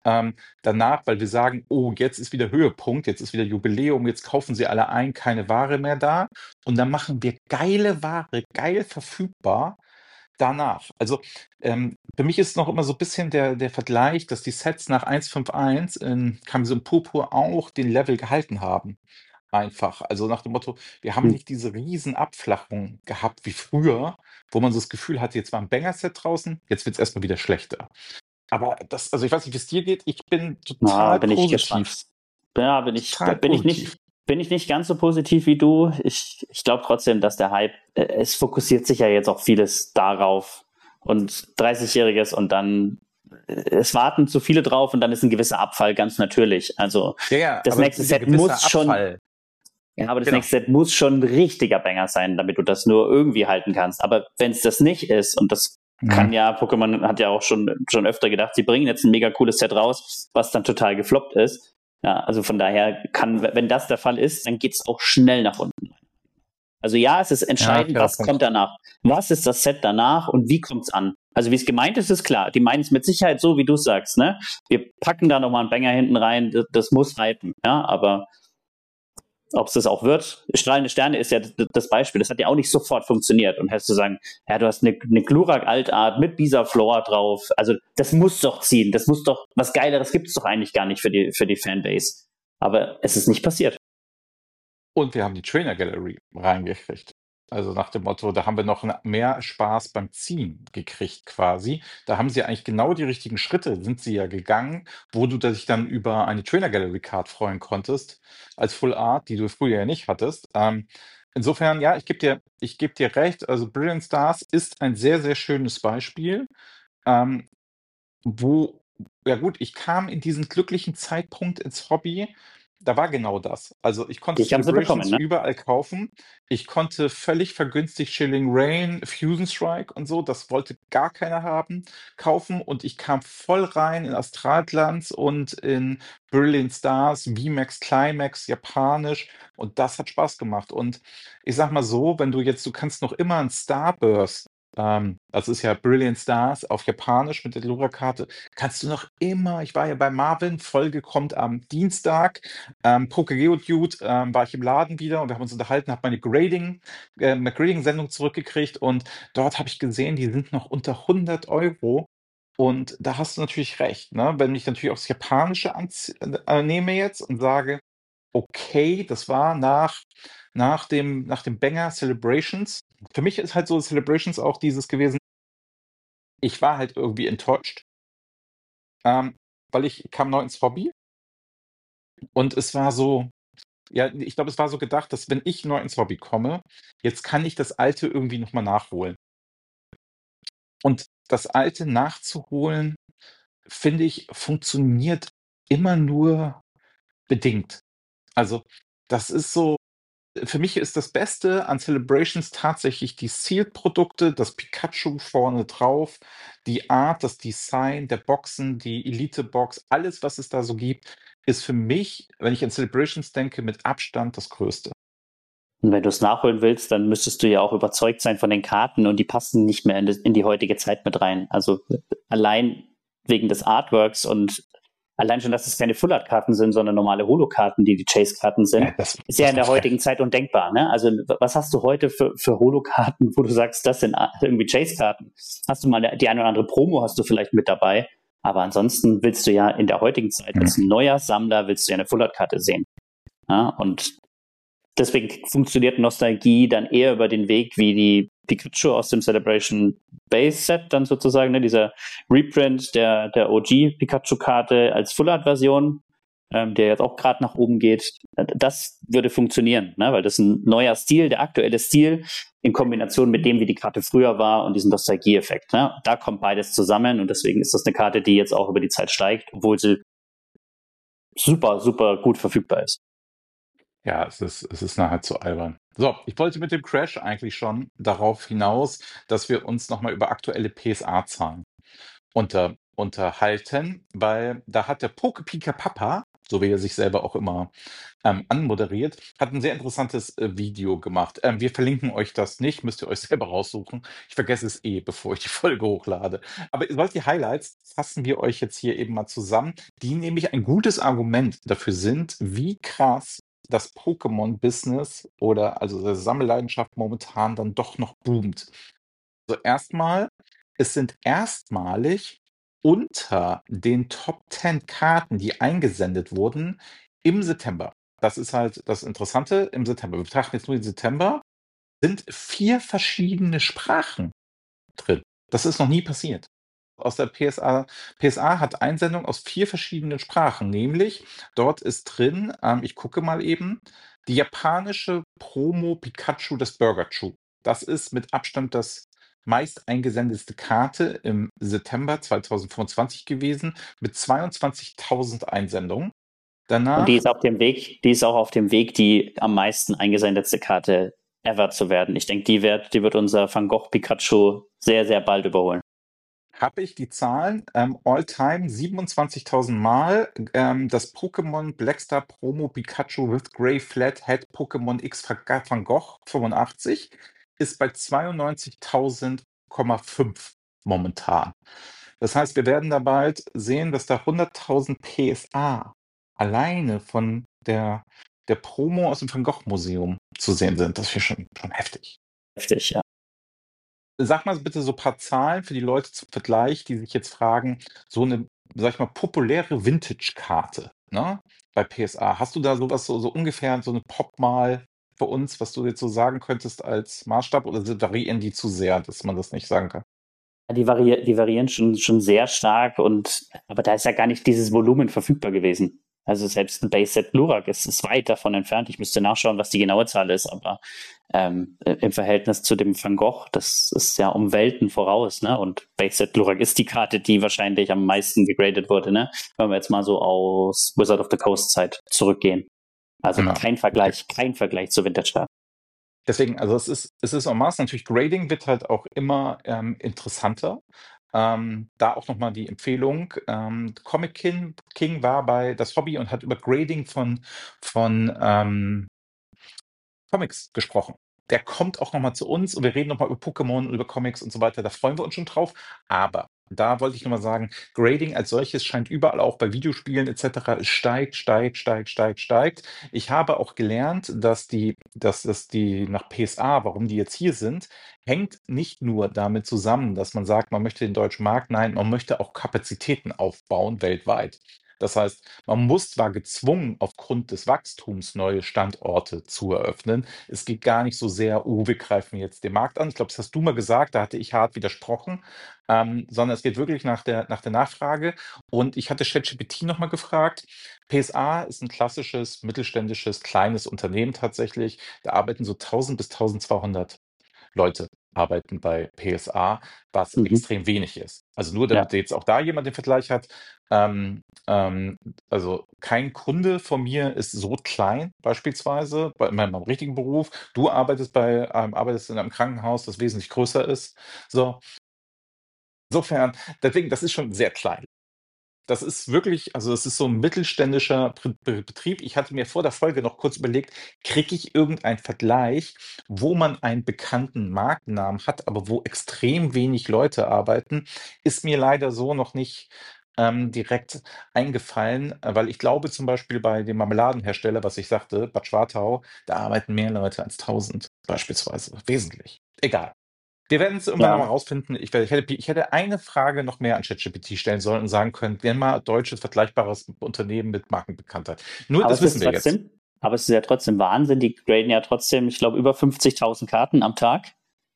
danach, weil wir sagen: „Oh, jetzt ist wieder Höhepunkt, jetzt ist wieder Jubiläum, jetzt kaufen sie alle ein, keine Ware mehr da.“ Und dann machen wir geile Ware, geil verfügbar danach. Also, für mich ist noch immer so ein bisschen der Vergleich, dass die Sets nach 1.5.1 in Kamison Purpur auch den Level gehalten haben, einfach. Also, nach dem Motto, wir haben Hm. nicht diese Riesenabflachung gehabt wie früher, wo man so das Gefühl hatte, jetzt war 'n Banger-Set draußen, jetzt wird's erst mal wieder schlechter. Aber das, also, ich weiß nicht, wie's dir geht, ich bin Na, total bin ich positiv, gespannt. Ja, bin ich, total bin ich positiv. nicht, bin ich nicht ganz so positiv wie du. Ich glaube trotzdem, dass der Hype, es fokussiert sich ja jetzt auch vieles darauf und 30-Jähriges und dann es warten zu viele drauf und dann ist ein gewisser Abfall ganz natürlich. Also Ja, ja, das aber nächste dieser Set gewisse muss schon, Abfall, ja, aber das genau. nächste Set muss schon ein richtiger Banger sein, damit du das nur irgendwie halten kannst. Aber wenn es das nicht ist, und das Mhm. kann ja, Pokémon hat ja auch schon öfter gedacht, sie bringen jetzt ein mega cooles Set raus, was dann total gefloppt ist. Ja, also von daher kann, wenn das der Fall ist, dann geht's auch schnell nach unten. Also ja, es ist Ja, entscheidend, fairer was kommt Punkt. danach. Was ist das Set danach und wie kommt's an? Also wie es gemeint ist, ist klar. Die meinen es mit Sicherheit so, wie du sagst, ne? Wir packen da nochmal einen Banger hinten rein, das muss halten, ja, aber ob es das auch wird. Strahlende Sterne ist ja das Beispiel. Das hat ja auch nicht sofort funktioniert. Und hättest du sagen, ja, du hast eine Glurak-Altart mit Bisaflora drauf. Also das muss doch ziehen. Das muss doch, was Geileres gibt es doch eigentlich gar nicht für die Fanbase. Aber es ist nicht passiert. Und wir haben die Trainer Gallery reingekriegt. Also nach dem Motto, da haben wir noch mehr Spaß beim Ziehen gekriegt quasi. Da haben sie eigentlich genau die richtigen Schritte sind sie ja gegangen, wo du dich dann über eine Trainer Gallery Card freuen konntest als Full Art, die du früher ja nicht hattest. Insofern, ja, ich gebe dir recht. Also Brilliant Stars ist ein sehr, sehr schönes Beispiel, ähm, wo, ja gut, ich kam in diesen glücklichen Zeitpunkt ins Hobby, da war genau das. Also, ich konnte Ich habe sie bekommen, Celebrations ne? überall kaufen. Ich konnte völlig vergünstigt Chilling Reign, Fusion Strike und so, das wollte gar keiner haben, kaufen, und ich kam voll rein in Astralglanz und in Brilliant Stars, VMAX, Climax, japanisch, und das hat Spaß gemacht. Und ich sage mal so, wenn du kannst noch immer 'n Starburst, das ist ja Brilliant Stars auf Japanisch mit der Lura-Karte, kannst du noch immer, ich war ja bei Marvin, Folge kommt am Dienstag, Poké-Geodude, war ich im Laden wieder und wir haben uns unterhalten, habe meine Grading-Sendung zurückgekriegt, und dort habe ich gesehen, die sind noch unter 100 €. Und da hast du natürlich recht, ne? Wenn ich natürlich auch das Japanische nehme jetzt und sage: „Okay, das war nach dem Banger Celebrations.“ Für mich ist halt so Celebrations auch dieses gewesen, ich war halt irgendwie enttäuscht, ähm, weil ich kam neu ins Hobby, und es war so, ja, ich glaube, es war so gedacht, dass, wenn ich neu ins Hobby komme, jetzt kann ich das Alte irgendwie noch mal nachholen. Und das Alte nachzuholen, finde ich, funktioniert immer nur bedingt. Also, das ist so, für mich ist das Beste an Celebrations tatsächlich die Sealed-Produkte, das Pikachu vorne drauf, die Art, das Design der Boxen, die Elite-Box, alles, was es da so gibt, ist für mich, wenn ich an Celebrations denke, mit Abstand das Größte. Und wenn du es nachholen willst, dann müsstest du ja auch überzeugt sein von den Karten und die passen nicht mehr in die heutige Zeit mit rein. Also allein wegen des Artworks und allein schon, dass es keine Full-Art-Karten sind, sondern normale Holo-Karten, die Chase-Karten sind, Das, ist ja das in war der heutigen frech. Zeit undenkbar. Ne? Also was hast du heute für Holo-Karten, wo du sagst, das sind irgendwie Chase-Karten? Hast du mal die eine oder andere Promo hast du vielleicht mit dabei, aber ansonsten willst du ja in der heutigen Zeit Hm. als neuer Sammler willst du ja eine Full-Art-Karte sehen. Ja? Und deswegen funktioniert Nostalgie dann eher über den Weg, wie die Pikachu aus dem Celebration Base Set dann sozusagen, ne, dieser Reprint der OG Pikachu-Karte als Full-Art-Version, der jetzt auch gerade nach oben geht. Das würde funktionieren, ne, weil das ein neuer Stil, der aktuelle Stil in Kombination mit dem, wie die Karte früher war und diesem Nostalgie-Effekt. Ne. Da kommt beides zusammen und deswegen ist das eine Karte, die jetzt auch über die Zeit steigt, obwohl sie super, super gut verfügbar ist. Ja, es ist nahezu albern. So, ich wollte mit dem Crash eigentlich schon darauf hinaus, dass wir uns nochmal über aktuelle PSA-Zahlen unterhalten, weil da hat der Pokepika Papa, so wie er sich selber auch immer anmoderiert, hat ein sehr interessantes Video gemacht. Wir verlinken euch das nicht, müsst ihr euch selber raussuchen. Ich vergesse es bevor ich die Folge hochlade. Aber solche Highlights fassen wir euch jetzt hier eben mal zusammen, die nämlich ein gutes Argument dafür sind, wie krass das Pokémon-Business oder also die Sammelleidenschaft momentan dann doch noch boomt. Also erstmal, es sind erstmalig unter den Top 10 Karten, die eingesendet wurden, im September. Das ist halt das Interessante im September. Wir betrachten jetzt nur den September, sind 4 verschiedene Sprachen drin. Das ist noch nie passiert. Aus der PSA hat Einsendungen aus 4 verschiedenen Sprachen, nämlich dort ist drin, ich gucke mal eben, die japanische Promo Pikachu des Burger-Chu. Das ist mit Abstand das meist eingesendete Karte im September 2025 gewesen mit 22.000 Einsendungen. Und die Danach ist auf dem Weg, die ist auch auf dem Weg, die am meisten eingesendete Karte ever zu werden. Ich denke, die wird unser Van Gogh Pikachu sehr, sehr bald überholen. habe ich die Zahlen, All-Time 27.000 Mal. Das Pokémon Blackstar Promo Pikachu with Grey Flathead Pokémon X Van Gogh 85 ist bei 92.000,5 momentan. Das heißt, wir werden da bald sehen, dass da 100.000 PSA alleine von der Promo aus dem Van Gogh Museum zu sehen sind. Das ist schon heftig. Heftig, ja. Sag mal bitte so ein paar Zahlen für die Leute zum Vergleich, die sich jetzt fragen, so eine, sag ich mal, populäre Vintage-Karte, ne, bei PSA. Hast du da sowas, so ungefähr so eine Pop mal für uns, was du jetzt so sagen könntest als Maßstab oder variieren die zu sehr, dass man das nicht sagen kann? Die variieren schon sehr stark aber da ist ja gar nicht dieses Volumen verfügbar gewesen. Also selbst ein Base-Set Glurak ist weit davon entfernt. Ich müsste nachschauen, was die genaue Zahl ist, aber im Verhältnis zu dem Van Gogh, das ist ja um Welten voraus, ne? Und Base-Set Glurak ist die Karte, die wahrscheinlich am meisten gegradet wurde, ne? Wenn wir jetzt mal so aus Wizard of the Coast Zeit zurückgehen. Also Ja, okay. kein Vergleich zu Vintage. Deswegen, also es ist en masse. Natürlich, Grading wird halt auch immer interessanter. Da auch nochmal die Empfehlung. Comic King war bei das Hobby und hat über Grading von Comics gesprochen. Der kommt auch nochmal zu uns und wir reden nochmal über Pokémon und über Comics und so weiter. Da freuen wir uns schon drauf. Aber da wollte ich nochmal sagen, Grading als solches scheint überall auch bei Videospielen etc. Es steigt, steigt, steigt, steigt, steigt. Ich habe auch gelernt, dass die nach PSA, warum die jetzt hier sind, hängt nicht nur damit zusammen, dass man sagt, man möchte den deutschen Markt, nein, man möchte auch Kapazitäten aufbauen weltweit. Das heißt, man muss zwar gezwungen, aufgrund des Wachstums neue Standorte zu eröffnen. Es geht gar nicht so sehr, oh, wir greifen jetzt den Markt an. Ich glaube, das hast du mal gesagt, da hatte ich hart widersprochen, sondern es geht wirklich nach der Nachfrage. Und ich hatte ChatGPT nochmal gefragt. PSA ist ein klassisches, mittelständisches, kleines Unternehmen tatsächlich. Da arbeiten so 1000 bis 1200 Leute arbeiten bei PSA, was Mhm. extrem wenig ist. Also nur Ja. damit jetzt auch da jemand den Vergleich hat, also kein Kunde von mir ist so klein, beispielsweise bei meinem richtigen Beruf. Du arbeitest in einem Krankenhaus, das wesentlich größer ist. So, insofern, deswegen, das ist schon sehr klein. Das ist wirklich, also es ist so ein mittelständischer Betrieb. Ich hatte mir vor der Folge noch kurz überlegt, kriege ich irgendeinen Vergleich, wo man einen bekannten Markennamen hat, aber wo extrem wenig Leute arbeiten, ist mir leider so noch nicht direkt eingefallen, weil ich glaube zum Beispiel bei dem Marmeladenhersteller, was ich sagte, Bad Schwartau, da arbeiten mehr Leute als 1000 beispielsweise. Wesentlich. Egal. Wir werden es irgendwann nochmal Ja. rausfinden. Ich hätte eine Frage noch mehr an ChatGPT stellen sollen und sagen können, nenn mal deutsches vergleichbares Unternehmen mit Markenbekanntheit. Nur, Aber das es ist wissen wir jetzt. trotzdem, aber es ist ja trotzdem Wahnsinn. Die graden ja trotzdem, ich glaube, über 50.000 Karten am Tag.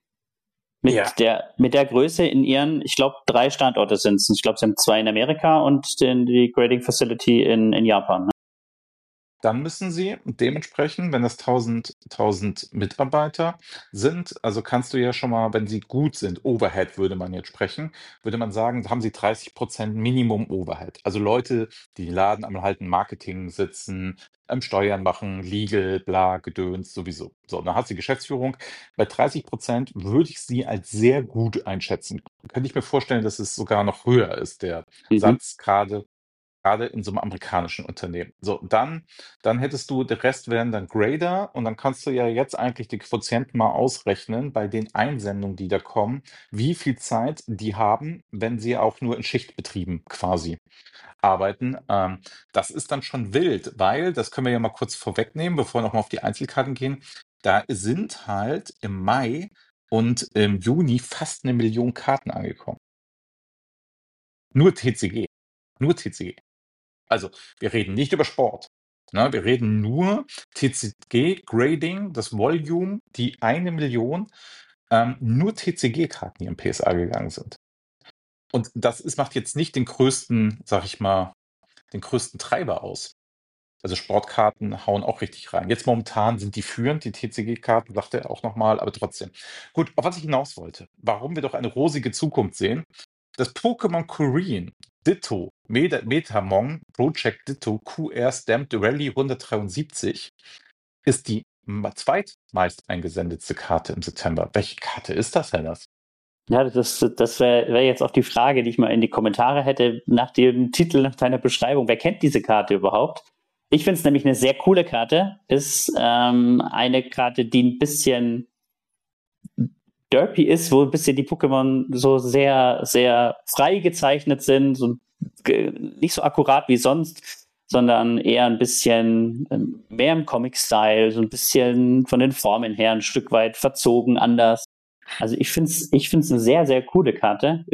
Ja. Mit der Größe in ihren, ich glaube, 3 Standorte sind es. Ich glaube, sie haben 2 in Amerika und die Grading Facility in Japan. Ne? Dann müssen Sie dementsprechend, wenn das 1000 Mitarbeiter sind, also kannst du ja schon mal, wenn sie gut sind, Overhead würde man jetzt sprechen, würde man sagen, haben Sie 30% Minimum Overhead. Also Leute, die den Laden am halten, Marketing sitzen, Steuern machen, Legal, bla, Gedöns, sowieso. So, dann hat sie Geschäftsführung. Bei 30% würde ich sie als sehr gut einschätzen. Könnte ich mir vorstellen, dass es sogar noch höher ist, der Mhm. Satz gerade in so einem amerikanischen Unternehmen. So, dann hättest du, der Rest wären dann Grader und dann kannst du ja jetzt eigentlich die Quotienten mal ausrechnen bei den Einsendungen, die da kommen, wie viel Zeit die haben, wenn sie auch nur in Schichtbetrieben quasi arbeiten. Das ist dann schon wild, weil, das können wir ja mal kurz vorwegnehmen, bevor wir nochmal auf die Einzelkarten gehen, da sind halt im Mai und im Juni fast 1 Million Karten angekommen. Nur TCG. Nur TCG. Also, wir reden nicht über Sport. Ne? Wir reden nur TCG-Grading, das Volume, die 1 Million, nur TCG-Karten, die im PSA gegangen sind. Und macht jetzt nicht den größten, sag ich mal, den größten Treiber aus. Also Sportkarten hauen auch richtig rein. Jetzt momentan sind die führend, die TCG-Karten, sagt er auch nochmal, aber trotzdem. Gut, auf was ich hinaus wollte, warum wir doch eine rosige Zukunft sehen. Das Pokémon Korean Ditto Metamon Project Ditto QR Stamped Rally 173 ist die zweitmeist eingesendetste Karte im September. Welche Karte ist das, Hennas? Ja, das wär jetzt auch die Frage, die ich mal in die Kommentare hätte, nach dem Titel, nach deiner Beschreibung. Wer kennt diese Karte überhaupt? Ich finde es nämlich eine sehr coole Karte. Ist eine Karte, die ein bisschen derpy ist, wo ein bisschen die Pokémon so sehr, sehr frei gezeichnet sind, so nicht so akkurat wie sonst, sondern eher ein bisschen mehr im Comic-Style, so ein bisschen von den Formen her ein Stück weit verzogen, anders. Also ich finde es eine sehr, sehr coole Karte.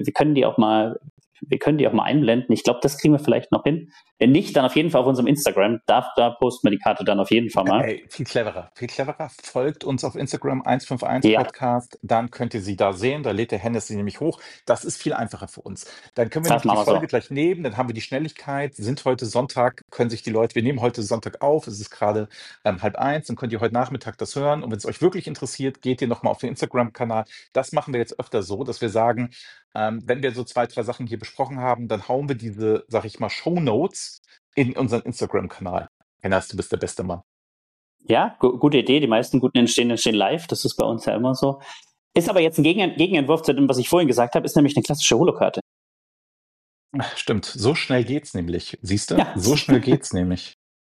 Wir können die auch mal einblenden. Ich glaube, das kriegen wir vielleicht noch hin. Wenn nicht, dann auf jeden Fall auf unserem Instagram. Da posten wir die Karte dann auf jeden Fall mal. Ey, viel cleverer, viel cleverer. Folgt uns auf Instagram 151 Ja, Podcast, dann könnt ihr sie da sehen. Da lädt der Hennes sie nämlich hoch. Das ist viel einfacher für uns. Dann können wir das nämlich die machen wir Folge so. gleich nehmen, dann haben wir die Schnelligkeit. Sind heute Sonntag, können sich die Leute, wir nehmen heute Sonntag auf, es ist gerade 12:30, dann könnt ihr heute Nachmittag das hören. Und wenn es euch wirklich interessiert, geht ihr nochmal auf den Instagram-Kanal. Das machen wir jetzt öfter so, dass wir sagen, wenn wir so 2, 3 Sachen hier besprochen haben, dann hauen wir diese, sag ich mal, Shownotes in unseren Instagram-Kanal. Hennes, du bist der beste Mann. Ja, gute Idee. Die meisten guten entstehen live. Das ist bei uns ja immer so. Ist aber jetzt ein Gegenentwurf zu dem, was ich vorhin gesagt habe, ist nämlich eine klassische Holokarte. Stimmt, so schnell geht's nämlich. Siehst du? Ja. So schnell geht's nämlich.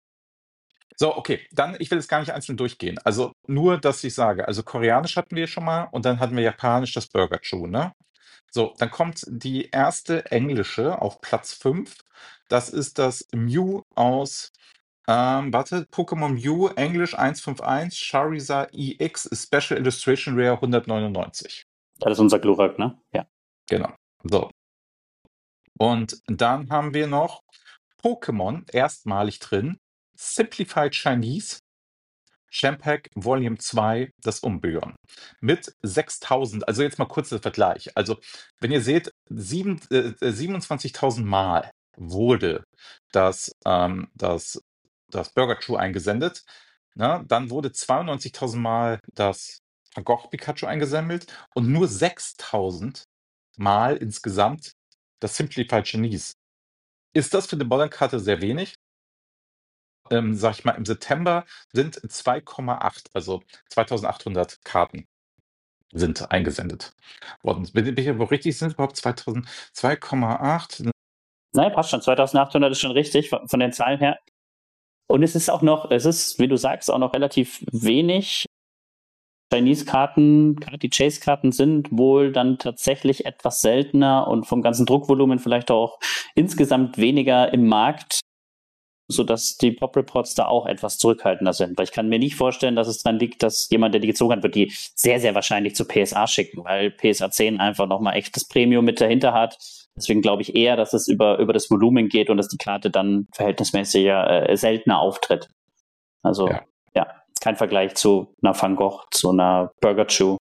So, okay, dann, ich will es gar nicht einzeln durchgehen. Also nur, dass ich sage, also Koreanisch hatten wir schon mal und dann hatten wir Japanisch das Burger Chew, ne? So, dann kommt die erste englische auf Platz 5. Das ist das Mew aus, Pokémon Mew, Englisch 151, Charizard EX, Special Illustration Rare 199. Das ist unser Glurak, ne? Ja. Genau. So. Und dann haben wir noch Pokémon, erstmalig drin, Simplified Chinese, Champak Volume 2, das Umbreon. Mit 6000, also jetzt mal kurz der Vergleich. Also, wenn ihr seht, 27.000 Mal wurde das Burger Chew eingesendet. Ne? Dann wurde 92.000 Mal das Goch Pikachu eingesammelt und nur 6.000 Mal insgesamt das Simplified Chinese. Ist das für eine Modern-Karte sehr wenig? Sage ich mal, im September sind 2,8, also 2.800 Karten sind eingesendet worden. Bin ich aber richtig, sind überhaupt 2,8? Nein, passt schon. 2.800 ist schon richtig von den Zahlen her. Und es ist, wie du sagst, auch noch relativ wenig. Chinese-Karten, gerade die Chase-Karten sind wohl dann tatsächlich etwas seltener und vom ganzen Druckvolumen vielleicht auch insgesamt weniger im Markt, sodass die Pop-Reports da auch etwas zurückhaltender sind. Weil ich kann mir nicht vorstellen, dass es daran liegt, dass jemand, der die gezogen hat, wird die sehr, sehr wahrscheinlich zu PSA schicken, weil PSA 10 einfach nochmal echtes Premium mit dahinter hat. Deswegen glaube ich eher, dass es über das Volumen geht und dass die Karte dann verhältnismäßig seltener auftritt. Also ja, kein Vergleich zu einer Van Gogh, zu einer Burger Chew.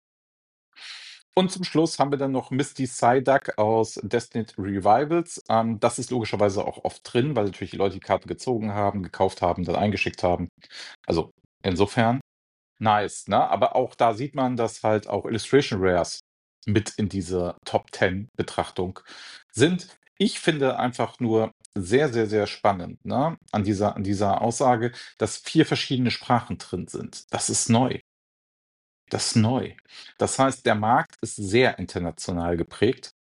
Und zum Schluss haben wir dann noch Misty Psyduck aus Destiny Revivals. Das ist logischerweise auch oft drin, weil natürlich die Leute die Karten gezogen haben, gekauft haben, dann eingeschickt haben. Also insofern nice, ne? Aber auch da sieht man, dass halt auch Illustration Rares mit in diese Top 10 Betrachtung sind. Ich finde einfach nur sehr, sehr, sehr spannend, ne? An dieser Aussage, dass 4 verschiedene Sprachen drin sind. Das ist neu. Das ist neu. Das heißt, der Markt ist sehr international geprägt.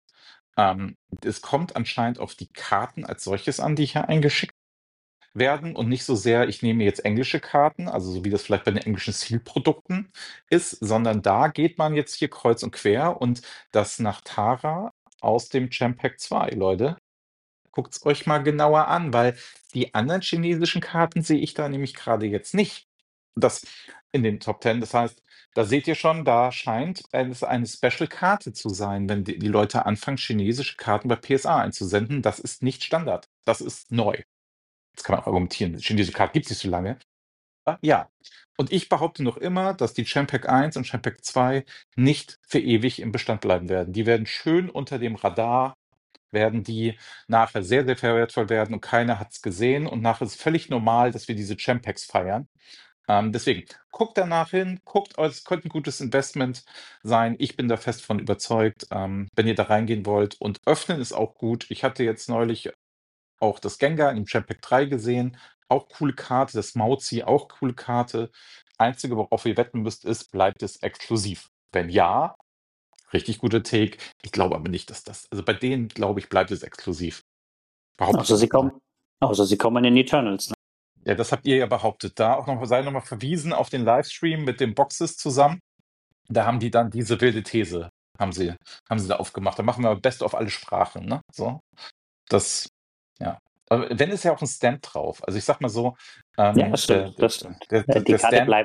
Es kommt anscheinend auf die Karten als solches an, die hier eingeschickt werden und nicht so sehr, ich nehme jetzt englische Karten, also so wie das vielleicht bei den englischen Seal-Produkten ist, sondern da geht man jetzt hier kreuz und quer und das nach Tara aus dem Champack 2, Leute. Guckt es euch mal genauer an, weil die anderen chinesischen Karten sehe ich da nämlich gerade jetzt nicht. Das in den Top 10. Das heißt, da seht ihr schon, da scheint es eine Special-Karte zu sein, wenn die Leute anfangen, chinesische Karten bei PSA einzusenden. Das ist nicht Standard. Das ist neu. Jetzt kann man auch argumentieren, chinesische Karte gibt es nicht so lange. Ja. Und ich behaupte noch immer, dass die Champack 1 und Champack 2 nicht für ewig im Bestand bleiben werden. Die werden schön unter dem Radar, werden die nachher sehr, sehr wertvoll werden und keiner hat es gesehen und nachher ist es völlig normal, dass wir diese Champacks feiern. Deswegen, guckt danach hin, guckt, es könnte ein gutes Investment sein. Ich bin da fest von überzeugt, wenn ihr da reingehen wollt. Und öffnen ist auch gut. Ich hatte jetzt neulich auch das Gengar im Champack 3 gesehen. Auch coole Karte. Das Mauzi, auch coole Karte. Einzige, worauf ihr wetten müsst, ist, bleibt es exklusiv? Wenn ja, richtig guter Take. Ich glaube aber nicht, dass das, also bei denen, glaube ich, bleibt es exklusiv. Behaupte ich Außer einfach mal. sie kommen in Eternals. Ne? Ja, das habt ihr ja behauptet. Da auch noch, sei nochmal verwiesen auf den Livestream mit den Boxes zusammen. Da haben die dann diese wilde These, haben sie da aufgemacht. Da machen wir Best auf alle Sprachen, ne? So. Das, ja. Aber wenn ist ja auch ein Stamp drauf. Also ich sag mal so, Ja, das stimmt, das stimmt. Die der Karte Stamp,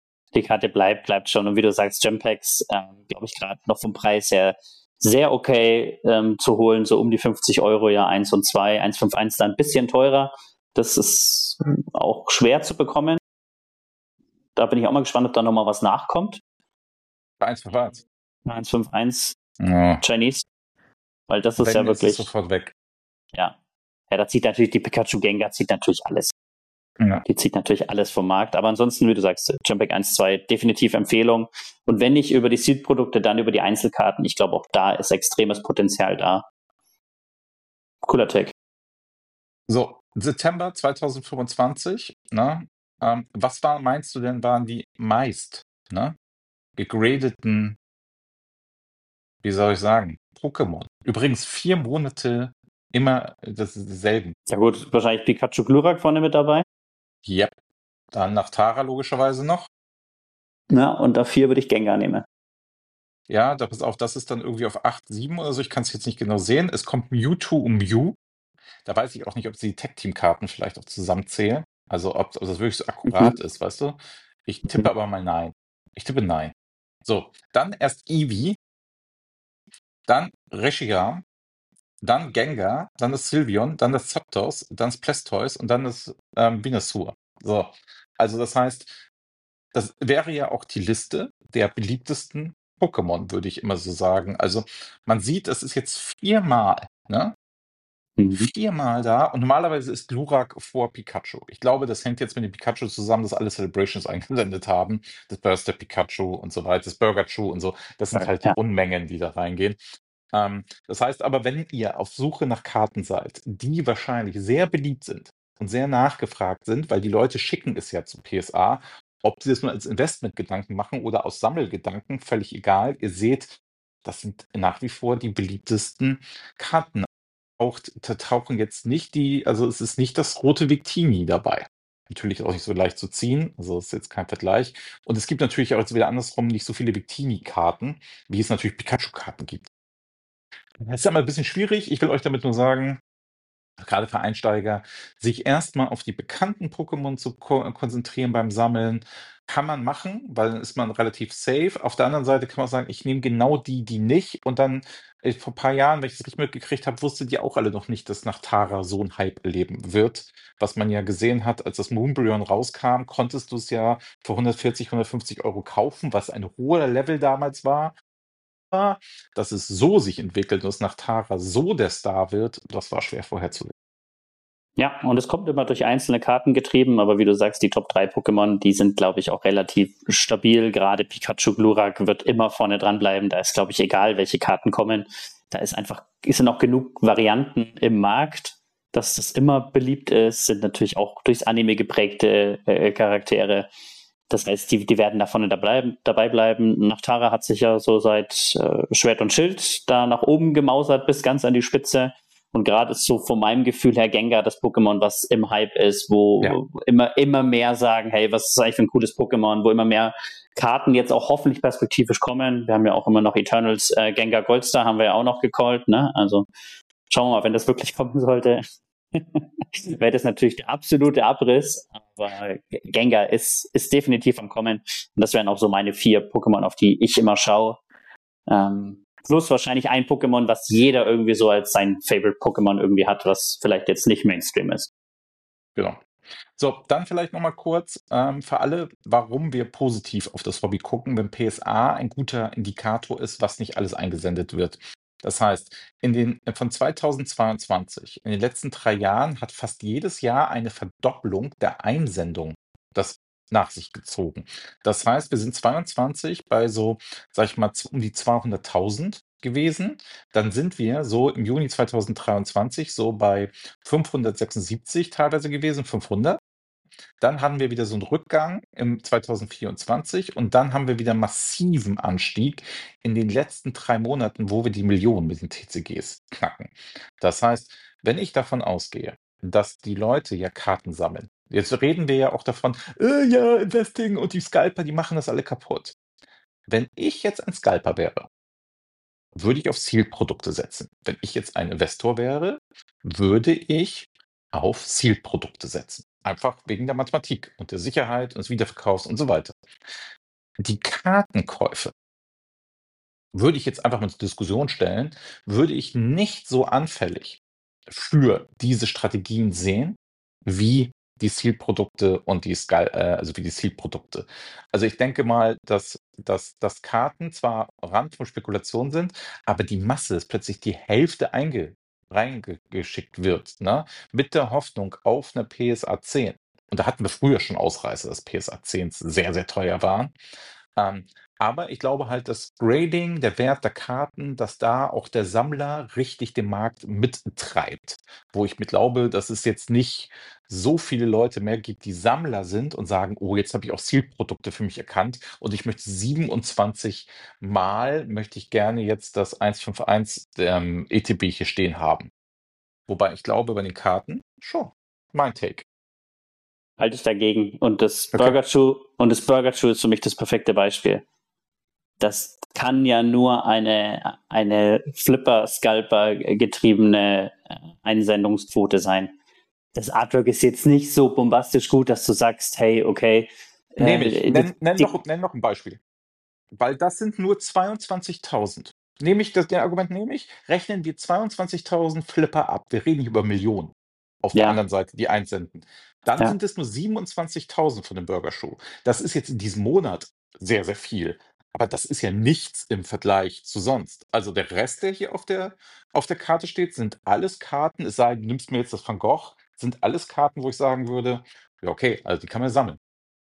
bleibt schon. Und wie du sagst, Gempacks, glaube ich, gerade noch vom Preis her sehr okay zu holen, so um die 50 Euro, ja, 1 und 2, 151 da ein bisschen teurer. Das ist auch schwer zu bekommen. Da bin ich auch mal gespannt, ob da nochmal was nachkommt. bei 1 für 1. 151 Ja. Chinese. Weil das ist Wenn, ja ist wirklich. es sofort weg. Ja. Ja, da zieht natürlich die Pikachu Gengar, zieht natürlich alles. Ja. Die zieht natürlich alles vom Markt. Aber ansonsten, wie du sagst, Jumpback 1, 2, definitiv Empfehlung. Und wenn nicht über die Seed-Produkte, dann über die Einzelkarten. Ich glaube, auch da ist extremes Potenzial da. Cooler Tag. So, September 2025, ne? Was meinst du denn, waren die meist, ne, gegradeten, wie soll ich sagen, Pokémon? Übrigens 4 Monate immer dasselben. Ja gut, wahrscheinlich Pikachu Glurak vorne mit dabei. Yep. Dann nach Tara logischerweise noch. Ja, und dafür würde ich Gengar nehmen. Ja, da pass auf, das ist dann irgendwie auf 8, 7 oder so. Ich kann es jetzt nicht genau sehen. Es kommt Mewtwo und Mew. Da weiß ich auch nicht, ob sie die Tech-Team-Karten vielleicht auch zusammenzählen. Also ob das wirklich so akkurat ist, weißt du? Ich tippe aber mal nein. Ich tippe nein. So, dann erst Eevee, dann Reshiram, dann Gengar, dann das Sylveon, dann das Zapdos, dann das Blastoise und dann das Venusaur. So, also das heißt, das wäre ja auch die Liste der beliebtesten Pokémon, würde ich immer so sagen. Also man sieht, es ist jetzt 4-mal, ne? 4-mal da und normalerweise ist Glurak vor Pikachu. Ich glaube, das hängt jetzt mit dem Pikachu zusammen, dass alle Celebrations eingesendet haben. Das Burster Pikachu und so weiter, das Burgerchu und so. Das sind halt die Ja. Unmengen, die da reingehen. Das heißt aber, wenn ihr auf Suche nach Karten seid, die wahrscheinlich sehr beliebt sind und sehr nachgefragt sind, weil die Leute schicken es ja zu PSA, ob sie es nur als Investmentgedanken machen oder aus Sammelgedanken, völlig egal. Ihr seht, das sind nach wie vor die beliebtesten Karten. Da tauchen jetzt nicht also es ist nicht das rote Victini dabei. Natürlich auch nicht so leicht zu ziehen, also ist jetzt kein Vergleich. Und es gibt natürlich auch jetzt wieder andersrum nicht so viele Victini-Karten, wie es natürlich Pikachu-Karten gibt. Das ist ja mal ein bisschen schwierig. Ich will euch damit nur sagen, gerade für Einsteiger, sich erstmal auf die bekannten Pokémon zu konzentrieren beim Sammeln, kann man machen, weil dann ist man relativ safe. Auf der anderen Seite kann man sagen, ich nehme genau die, die nicht. Und dann vor ein paar Jahren, wenn ich das richtig mitgekriegt habe, wusstet ihr auch alle noch nicht, dass Nachtara so ein Hype erleben wird. Was man ja gesehen hat, als das Moonbryon rauskam, konntest du es ja für 140, 150 € kaufen, was ein hoher Level damals war. Aber dass es so sich entwickelt und dass Nachtara so der Star wird, das war schwer vorherzusehen. Ja, und es kommt immer durch einzelne Karten getrieben, aber wie du sagst, die Top 3 Pokémon, die sind, glaube ich, auch relativ stabil. Gerade Pikachu Glurak wird immer vorne dran bleiben. Da ist, glaube ich, egal, welche Karten kommen. Da sind auch genug Varianten im Markt, dass das immer beliebt ist. Sind natürlich auch durchs Anime geprägte Charaktere. Das heißt, die werden da vorne dabei bleiben. Nachtara hat sich ja so seit Schwert und Schild da nach oben gemausert bis ganz an die Spitze. Und gerade ist so von meinem Gefühl her Gengar das Pokémon, was im Hype ist, wo immer mehr sagen, hey, was ist eigentlich für ein cooles Pokémon, wo immer mehr Karten jetzt auch hoffentlich perspektivisch kommen. Wir haben ja auch immer noch Eternals, Gengar Goldstar haben wir ja auch noch gecallt, ne? Also schauen wir mal, wenn das wirklich kommen sollte, wäre das natürlich der absolute Abriss. Aber Gengar ist definitiv am Kommen. Und das wären auch so meine 4 Pokémon, auf die ich immer schaue. Plus wahrscheinlich ein Pokémon, was jeder irgendwie so als sein Favorite-Pokémon irgendwie hat, was vielleicht jetzt nicht Mainstream ist. Genau. So, dann vielleicht noch mal kurz für alle, warum wir positiv auf das Hobby gucken, wenn PSA ein guter Indikator ist, was nicht alles eingesendet wird. Das heißt, von 2022, in den letzten 3 Jahren, hat fast jedes Jahr eine Verdopplung der Einsendung das nach sich gezogen. Das heißt, wir sind 22 bei so, sag ich mal, um die 200.000 gewesen. Dann sind wir so im Juni 2023 so bei 576 teilweise gewesen, 500. Dann hatten wir wieder so einen Rückgang im 2024 und dann haben wir wieder massiven Anstieg in den letzten 3 Monaten, wo wir die Millionen mit den TCGs knacken. Das heißt, wenn ich davon ausgehe, dass die Leute ja Karten sammeln, jetzt reden wir ja auch davon, ja, Investing und die Scalper, die machen das alle kaputt. Wenn ich jetzt ein Scalper wäre, würde ich auf Sealed-Produkte setzen. Wenn ich jetzt ein Investor wäre, würde ich auf Sealed-Produkte setzen. Einfach wegen der Mathematik und der Sicherheit und des Wiederverkaufs und so weiter. Die Kartenkäufe würde ich jetzt einfach mal zur Diskussion stellen, würde ich nicht so anfällig für diese Strategien sehen, wie die Sealed-Produkte und also wie die Sealed-Produkte. Also ich denke mal, dass Karten zwar Rand von Spekulation sind, aber die Masse ist plötzlich die Hälfte reingeschickt wird, ne? Mit der Hoffnung auf eine PSA 10. Und da hatten wir früher schon Ausreißer, dass PSA 10s sehr, sehr teuer waren. Ähm, aber ich glaube halt, das Grading, der Wert der Karten, dass da auch der Sammler richtig den Markt mittreibt. Wo ich mir glaube, dass es jetzt nicht so viele Leute mehr gibt, die Sammler sind und sagen, oh, jetzt habe ich auch Zielprodukte für mich erkannt und ich möchte 27 Mal möchte ich gerne jetzt das 151 ETB hier stehen haben. Wobei ich glaube, bei den Karten, schon, mein Take. Halte ich dagegen. Und das Okay. Burger Chew ist für mich das perfekte Beispiel. Das kann ja nur eine Flipper-Scalper getriebene Einsendungsquote sein. Das Artwork ist jetzt nicht so bombastisch gut, dass du sagst, hey, okay. Nenn noch ein Beispiel. Weil das sind nur 22.000. Der Argument nehme ich, rechnen wir 22.000 Flipper ab. Wir reden nicht über Millionen. Auf der anderen Seite, die einsenden. Dann sind es nur 27.000 von dem Burger Show. Das ist jetzt in diesem Monat sehr, sehr viel. Aber das ist ja nichts im Vergleich zu sonst. Also der Rest, der hier auf der Karte steht, sind alles Karten, es sei denn, du nimmst mir jetzt das Van Gogh, sind alles Karten, wo ich sagen würde, ja, okay, also die kann man sammeln.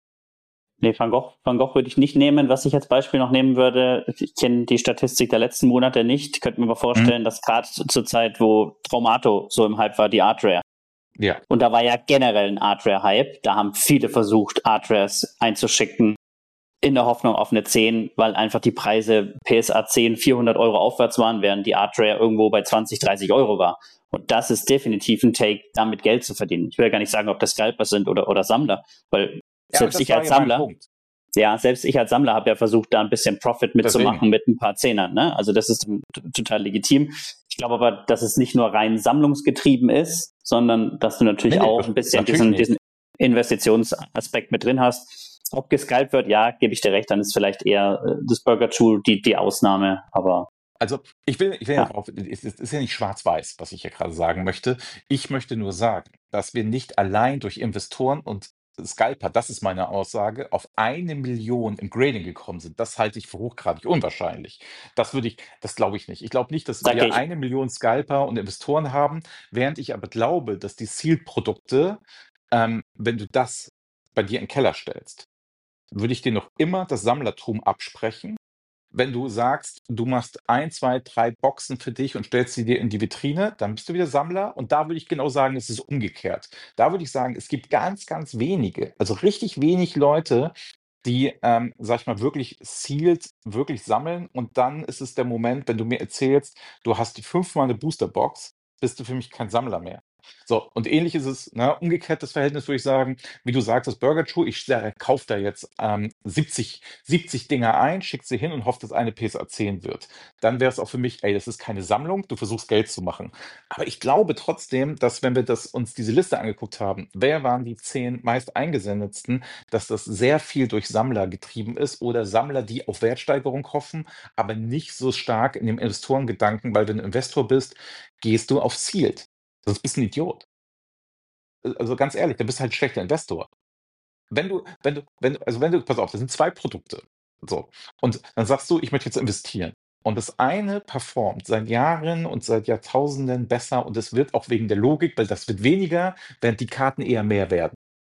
Nee, Van Gogh würde ich nicht nehmen. Was ich als Beispiel noch nehmen würde, ich kenne die Statistik der letzten Monate nicht, könnte mir aber vorstellen, dass gerade zur Zeit, wo Traumato so im Hype war, die Art Rare. Ja. Und da war ja generell ein Art Rare Hype. Da haben viele versucht, Art Rares einzuschicken in der Hoffnung auf eine 10, weil einfach die Preise PSA 10 400 € aufwärts waren, während die Art Rare irgendwo bei 20, 30 € war. Und das ist definitiv ein Take, damit Geld zu verdienen. Ich will ja gar nicht sagen, ob das Scalper sind oder Sammler, weil Ja, aber selbst das ich war als ja mein Sammler, Punkt. ja, selbst ich als Sammler habe ja versucht, da ein bisschen Profit Deswegen. mitzumachen mit ein paar Zehnern. Ne? Also das ist total legitim. Ich glaube aber, dass es nicht nur rein sammlungsgetrieben ist, sondern dass du Nee, natürlich nee, auch das, ein bisschen natürlich diesen nicht. Investitionsaspekt mit drin hast. Ob gescalpt wird, ja, gebe ich dir recht, dann ist vielleicht eher das Burger Tool die Ausnahme, aber Also ich will ja ja, drauf, es ist ja nicht schwarz-weiß, was ich hier gerade sagen möchte. Ich möchte nur sagen, dass wir nicht allein durch Investoren und Scalper, das ist meine Aussage, auf 1 Million im Grading gekommen sind. Das halte ich für hochgradig unwahrscheinlich. Das glaube ich nicht. Ich glaube nicht, dass sage wir ich, 1 Million Scalper und Investoren haben, während ich aber glaube, dass die Sealed-Produkte, wenn du das bei dir in den Keller stellst, würde ich dir noch immer das Sammlertum absprechen. Wenn du sagst, du machst 1, 2, 3 Boxen für dich und stellst sie dir in die Vitrine, dann bist du wieder Sammler. Und da würde ich genau sagen, es ist umgekehrt. Da würde ich sagen, es gibt ganz, ganz wenige, also richtig wenig Leute, die, sage ich mal, wirklich sealed, wirklich sammeln. Und dann ist es der Moment, wenn du mir erzählst, du hast die 5-mal eine Boosterbox, bist du für mich kein Sammler mehr. So, und ähnlich ist es, ne, umgekehrtes Verhältnis, würde ich sagen, wie du sagst, das Burger True, ich kaufe da jetzt 70 Dinger ein, schick sie hin und hoffe, dass eine PSA 10 wird. Dann wäre es auch für mich, ey, das ist keine Sammlung, du versuchst Geld zu machen. Aber ich glaube trotzdem, dass wenn wir uns diese Liste angeguckt haben, wer waren die 10 meist eingesendetsten, dass das sehr viel durch Sammler getrieben ist oder Sammler, die auf Wertsteigerung hoffen, aber nicht so stark in dem Investorengedanken, weil wenn du Investor bist, gehst du auf Sealed. Sonst bist du ein Idiot. Also ganz ehrlich, dann bist du halt ein schlechter Investor. Pass auf, das sind 2 Produkte. So. Und dann sagst du, ich möchte jetzt investieren. Und das eine performt seit Jahren und seit Jahrtausenden besser und es wird auch wegen der Logik, weil das wird weniger, während die Karten eher mehr werden.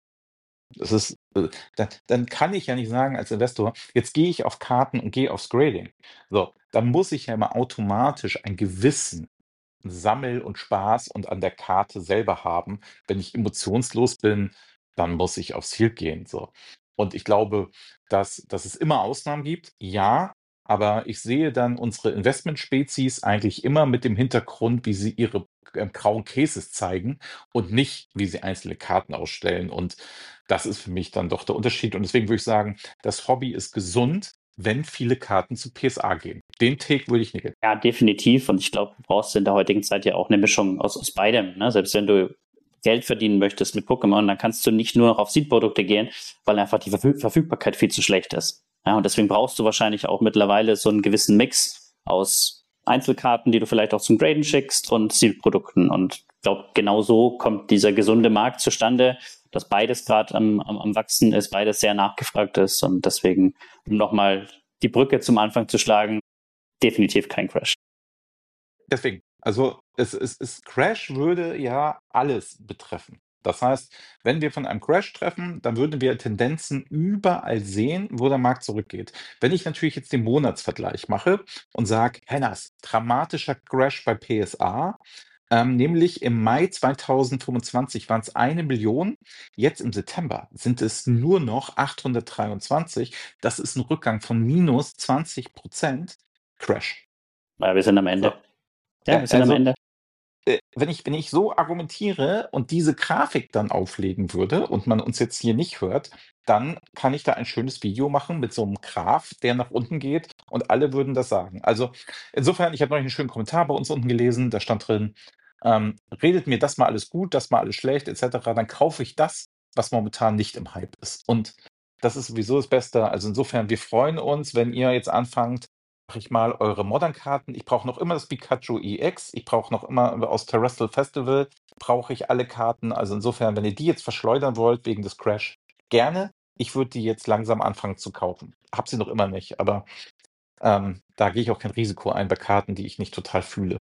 Das ist, dann kann ich ja nicht sagen als Investor, jetzt gehe ich auf Karten und gehe aufs Grading. So, dann muss ich ja immer automatisch ein Gewissen Sammel und Spaß und an der Karte selber haben. Wenn ich emotionslos bin, dann muss ich aufs Ziel gehen, so. Und ich glaube, dass es immer Ausnahmen gibt, ja, aber ich sehe dann unsere Investmentspezies eigentlich immer mit dem Hintergrund, wie sie ihre, grauen Cases zeigen und nicht, wie sie einzelne Karten ausstellen. Und das ist für mich dann doch der Unterschied. Und deswegen würde ich sagen, das Hobby ist gesund, wenn viele Karten zu PSA gehen. Den Take würde ich nicht. ja, definitiv. Und ich glaube, du brauchst in der heutigen Zeit ja auch eine Mischung aus beidem. Ne? Selbst wenn du Geld verdienen möchtest mit Pokémon, dann kannst du nicht nur noch auf Seed-Produkte gehen, weil einfach die Verfügbarkeit viel zu schlecht ist. Ja, und deswegen brauchst du wahrscheinlich auch mittlerweile so einen gewissen Mix aus Einzelkarten, die du vielleicht auch zum Graden schickst und Seed-Produkten. Und ich glaube, genau so kommt dieser gesunde Markt zustande, dass beides gerade am Wachsen ist, beides sehr nachgefragt ist. Und deswegen, um nochmal die Brücke zum Anfang zu schlagen, definitiv kein Crash. Deswegen, also Crash würde ja alles betreffen. Das heißt, wenn wir von einem Crash treffen, dann würden wir Tendenzen überall sehen, wo der Markt zurückgeht. Wenn ich natürlich jetzt den Monatsvergleich mache und sage, Hennas, dramatischer Crash bei PSA, nämlich im Mai 2025 waren es 1 Million, jetzt im September sind es nur noch 823. Das ist ein Rückgang von minus 20%. Crash. Ja, wir sind am So. Ende. Ja, wir sind am Also Ende. wenn ich so argumentiere und diese Grafik dann auflegen würde und man uns jetzt hier nicht hört, dann kann ich da ein schönes Video machen mit so einem Graph, der nach unten geht und alle würden das sagen. Also insofern, ich habe neulich einen schönen Kommentar bei uns unten gelesen, da stand drin, redet mir das mal alles gut, das mal alles schlecht, etc., dann kaufe ich das, was momentan nicht im Hype ist. Und das ist sowieso das Beste. Also insofern, wir freuen uns, wenn ihr jetzt anfangt, mache ich mal eure Modern-Karten. Ich brauche noch immer das Pikachu EX. Ich brauche noch immer aus Terrestrial Festival brauche ich alle Karten. Also insofern, wenn ihr die jetzt verschleudern wollt wegen des Crash, gerne. Ich würde die jetzt langsam anfangen zu kaufen. Hab sie noch immer nicht, aber da gehe ich auch kein Risiko ein bei Karten, die ich nicht total fühle.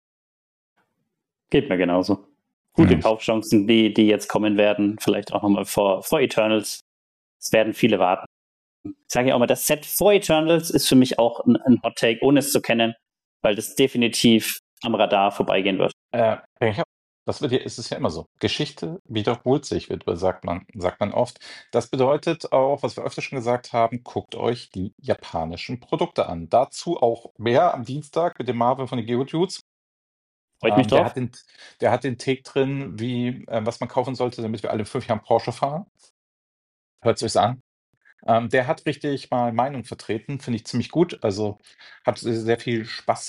Geht mir genauso. Gute Ja. Kaufchancen, die jetzt kommen werden. Vielleicht auch nochmal vor Eternals. Es werden viele warten. Ich sage ja auch mal, das Set vor Eternals ist für mich auch ein Hot Take, ohne es zu kennen, weil das definitiv am Radar vorbeigehen wird. Ja, das ist es ja immer so. Geschichte wiederholt sich, sagt man oft. Das bedeutet auch, was wir öfter schon gesagt haben, guckt euch die japanischen Produkte an. Dazu auch mehr am Dienstag mit dem Marvel von den Geodudes. Freut mich Der drauf. der hat den Take drin, wie, was man kaufen sollte, damit wir alle in 5 Jahren Porsche fahren. Hört sich's an. Der hat richtig mal Meinung vertreten, finde ich ziemlich gut. Also hat sehr viel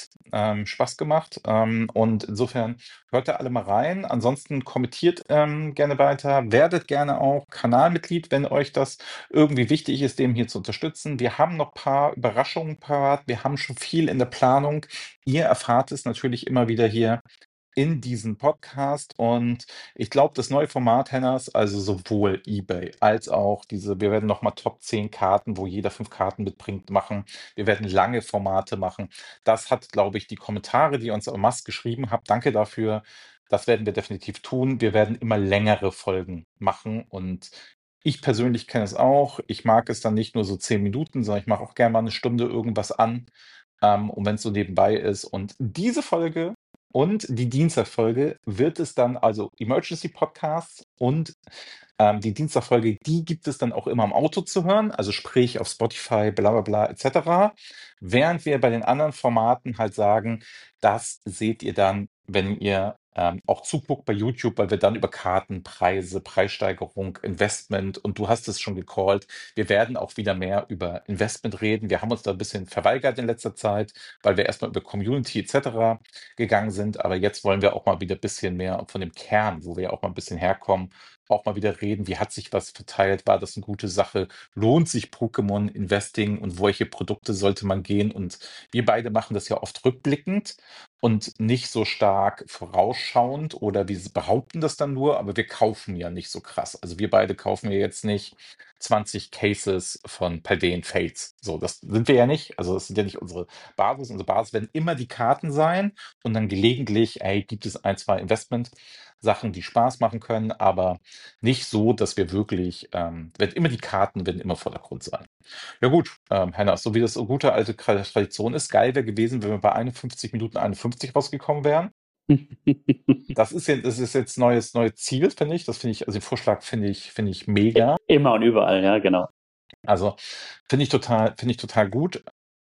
Spaß gemacht. Und insofern hört da alle mal rein. Ansonsten kommentiert gerne weiter, werdet gerne auch Kanalmitglied, wenn euch das irgendwie wichtig ist, dem hier zu unterstützen. Wir haben noch ein paar Überraschungen parat. Wir haben schon viel in der Planung. Ihr erfahrt es natürlich immer wieder hier in diesem Podcast. Und ich glaube, das neue Format, Hennas, also sowohl eBay als auch wir werden nochmal Top 10 Karten, wo jeder 5 Karten mitbringt, machen. Wir werden lange Formate machen. Das hat, glaube ich, die Kommentare, die ihr uns en masse geschrieben habt. Danke dafür. Das werden wir definitiv tun. Wir werden immer längere Folgen machen. Und ich persönlich kenne es auch. Ich mag es dann nicht nur so 10 Minuten, sondern ich mache auch gerne mal eine Stunde irgendwas an. Und wenn es so nebenbei ist. Und diese Folge und die Dienstagfolge wird es dann, also Emergency Podcasts und die Dienstagfolge, die gibt es dann auch immer im Auto zu hören, also sprich auf Spotify, bla bla bla etc. Während wir bei den anderen Formaten halt sagen, das seht ihr dann, wenn ihr auch zuguckt bei YouTube, weil wir dann über Karten, Preise, Preissteigerung, Investment und du hast es schon gecallt, wir werden auch wieder mehr über Investment reden. Wir haben uns da ein bisschen verweigert in letzter Zeit, weil wir erstmal über Community etc. gegangen sind, aber jetzt wollen wir auch mal wieder ein bisschen mehr von dem Kern, wo wir ja auch mal ein bisschen herkommen, auch mal wieder reden, wie hat sich was verteilt, war das eine gute Sache, lohnt sich Pokémon Investing und welche Produkte sollte man gehen? Und wir beide machen das ja oft rückblickend und nicht so stark vorausschauend oder wir behaupten das dann nur, aber wir kaufen ja nicht so krass. Also wir beide kaufen ja jetzt nicht 20 Cases von Paldean Fates. So, das sind wir ja nicht. Also das sind ja nicht unsere Basis. Unsere Basis werden immer die Karten sein und dann gelegentlich, ey, gibt es ein, zwei Investment-Sachen, die Spaß machen können, aber nicht so, dass wir wirklich, werden immer die Karten werden immer Vordergrund sein. Ja gut, Henna, so wie das so gute alte Tradition ist, geil wäre gewesen, wenn wir bei 51 Minuten 51 rausgekommen wären. Das ist jetzt neues Ziel, finde ich. Das finde ich, also den Vorschlag finde ich mega. Immer und überall, ja, genau. Also finde ich total gut.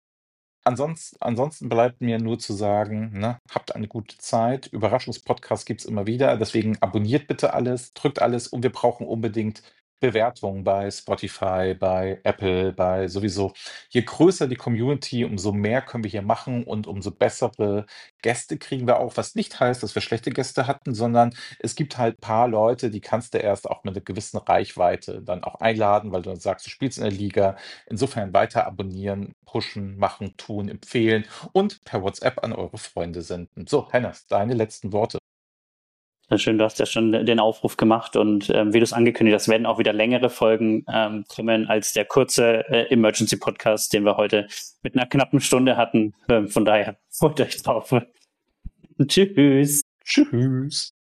Ansonsten bleibt mir nur zu sagen, ne, habt eine gute Zeit. Überraschungspodcasts gibt es immer wieder. Deswegen abonniert bitte alles, drückt alles und wir brauchen unbedingt Bewertungen bei Spotify, bei Apple, bei sowieso. Je größer die Community, umso mehr können wir hier machen und umso bessere Gäste kriegen wir auch. Was nicht heißt, dass wir schlechte Gäste hatten, sondern es gibt halt ein paar Leute, die kannst du erst auch mit einer gewissen Reichweite dann auch einladen, weil du dann sagst, du spielst in der Liga. Insofern weiter abonnieren, pushen, machen, tun, empfehlen und per WhatsApp an eure Freunde senden. So, Hennes, deine letzten Worte. Ja, schön, du hast ja schon den Aufruf gemacht und wie du es angekündigt hast, werden auch wieder längere Folgen kommen als der kurze Emergency Podcast, den wir heute mit einer knappen Stunde hatten. Von daher freut euch drauf. Tschüss. Tschüss.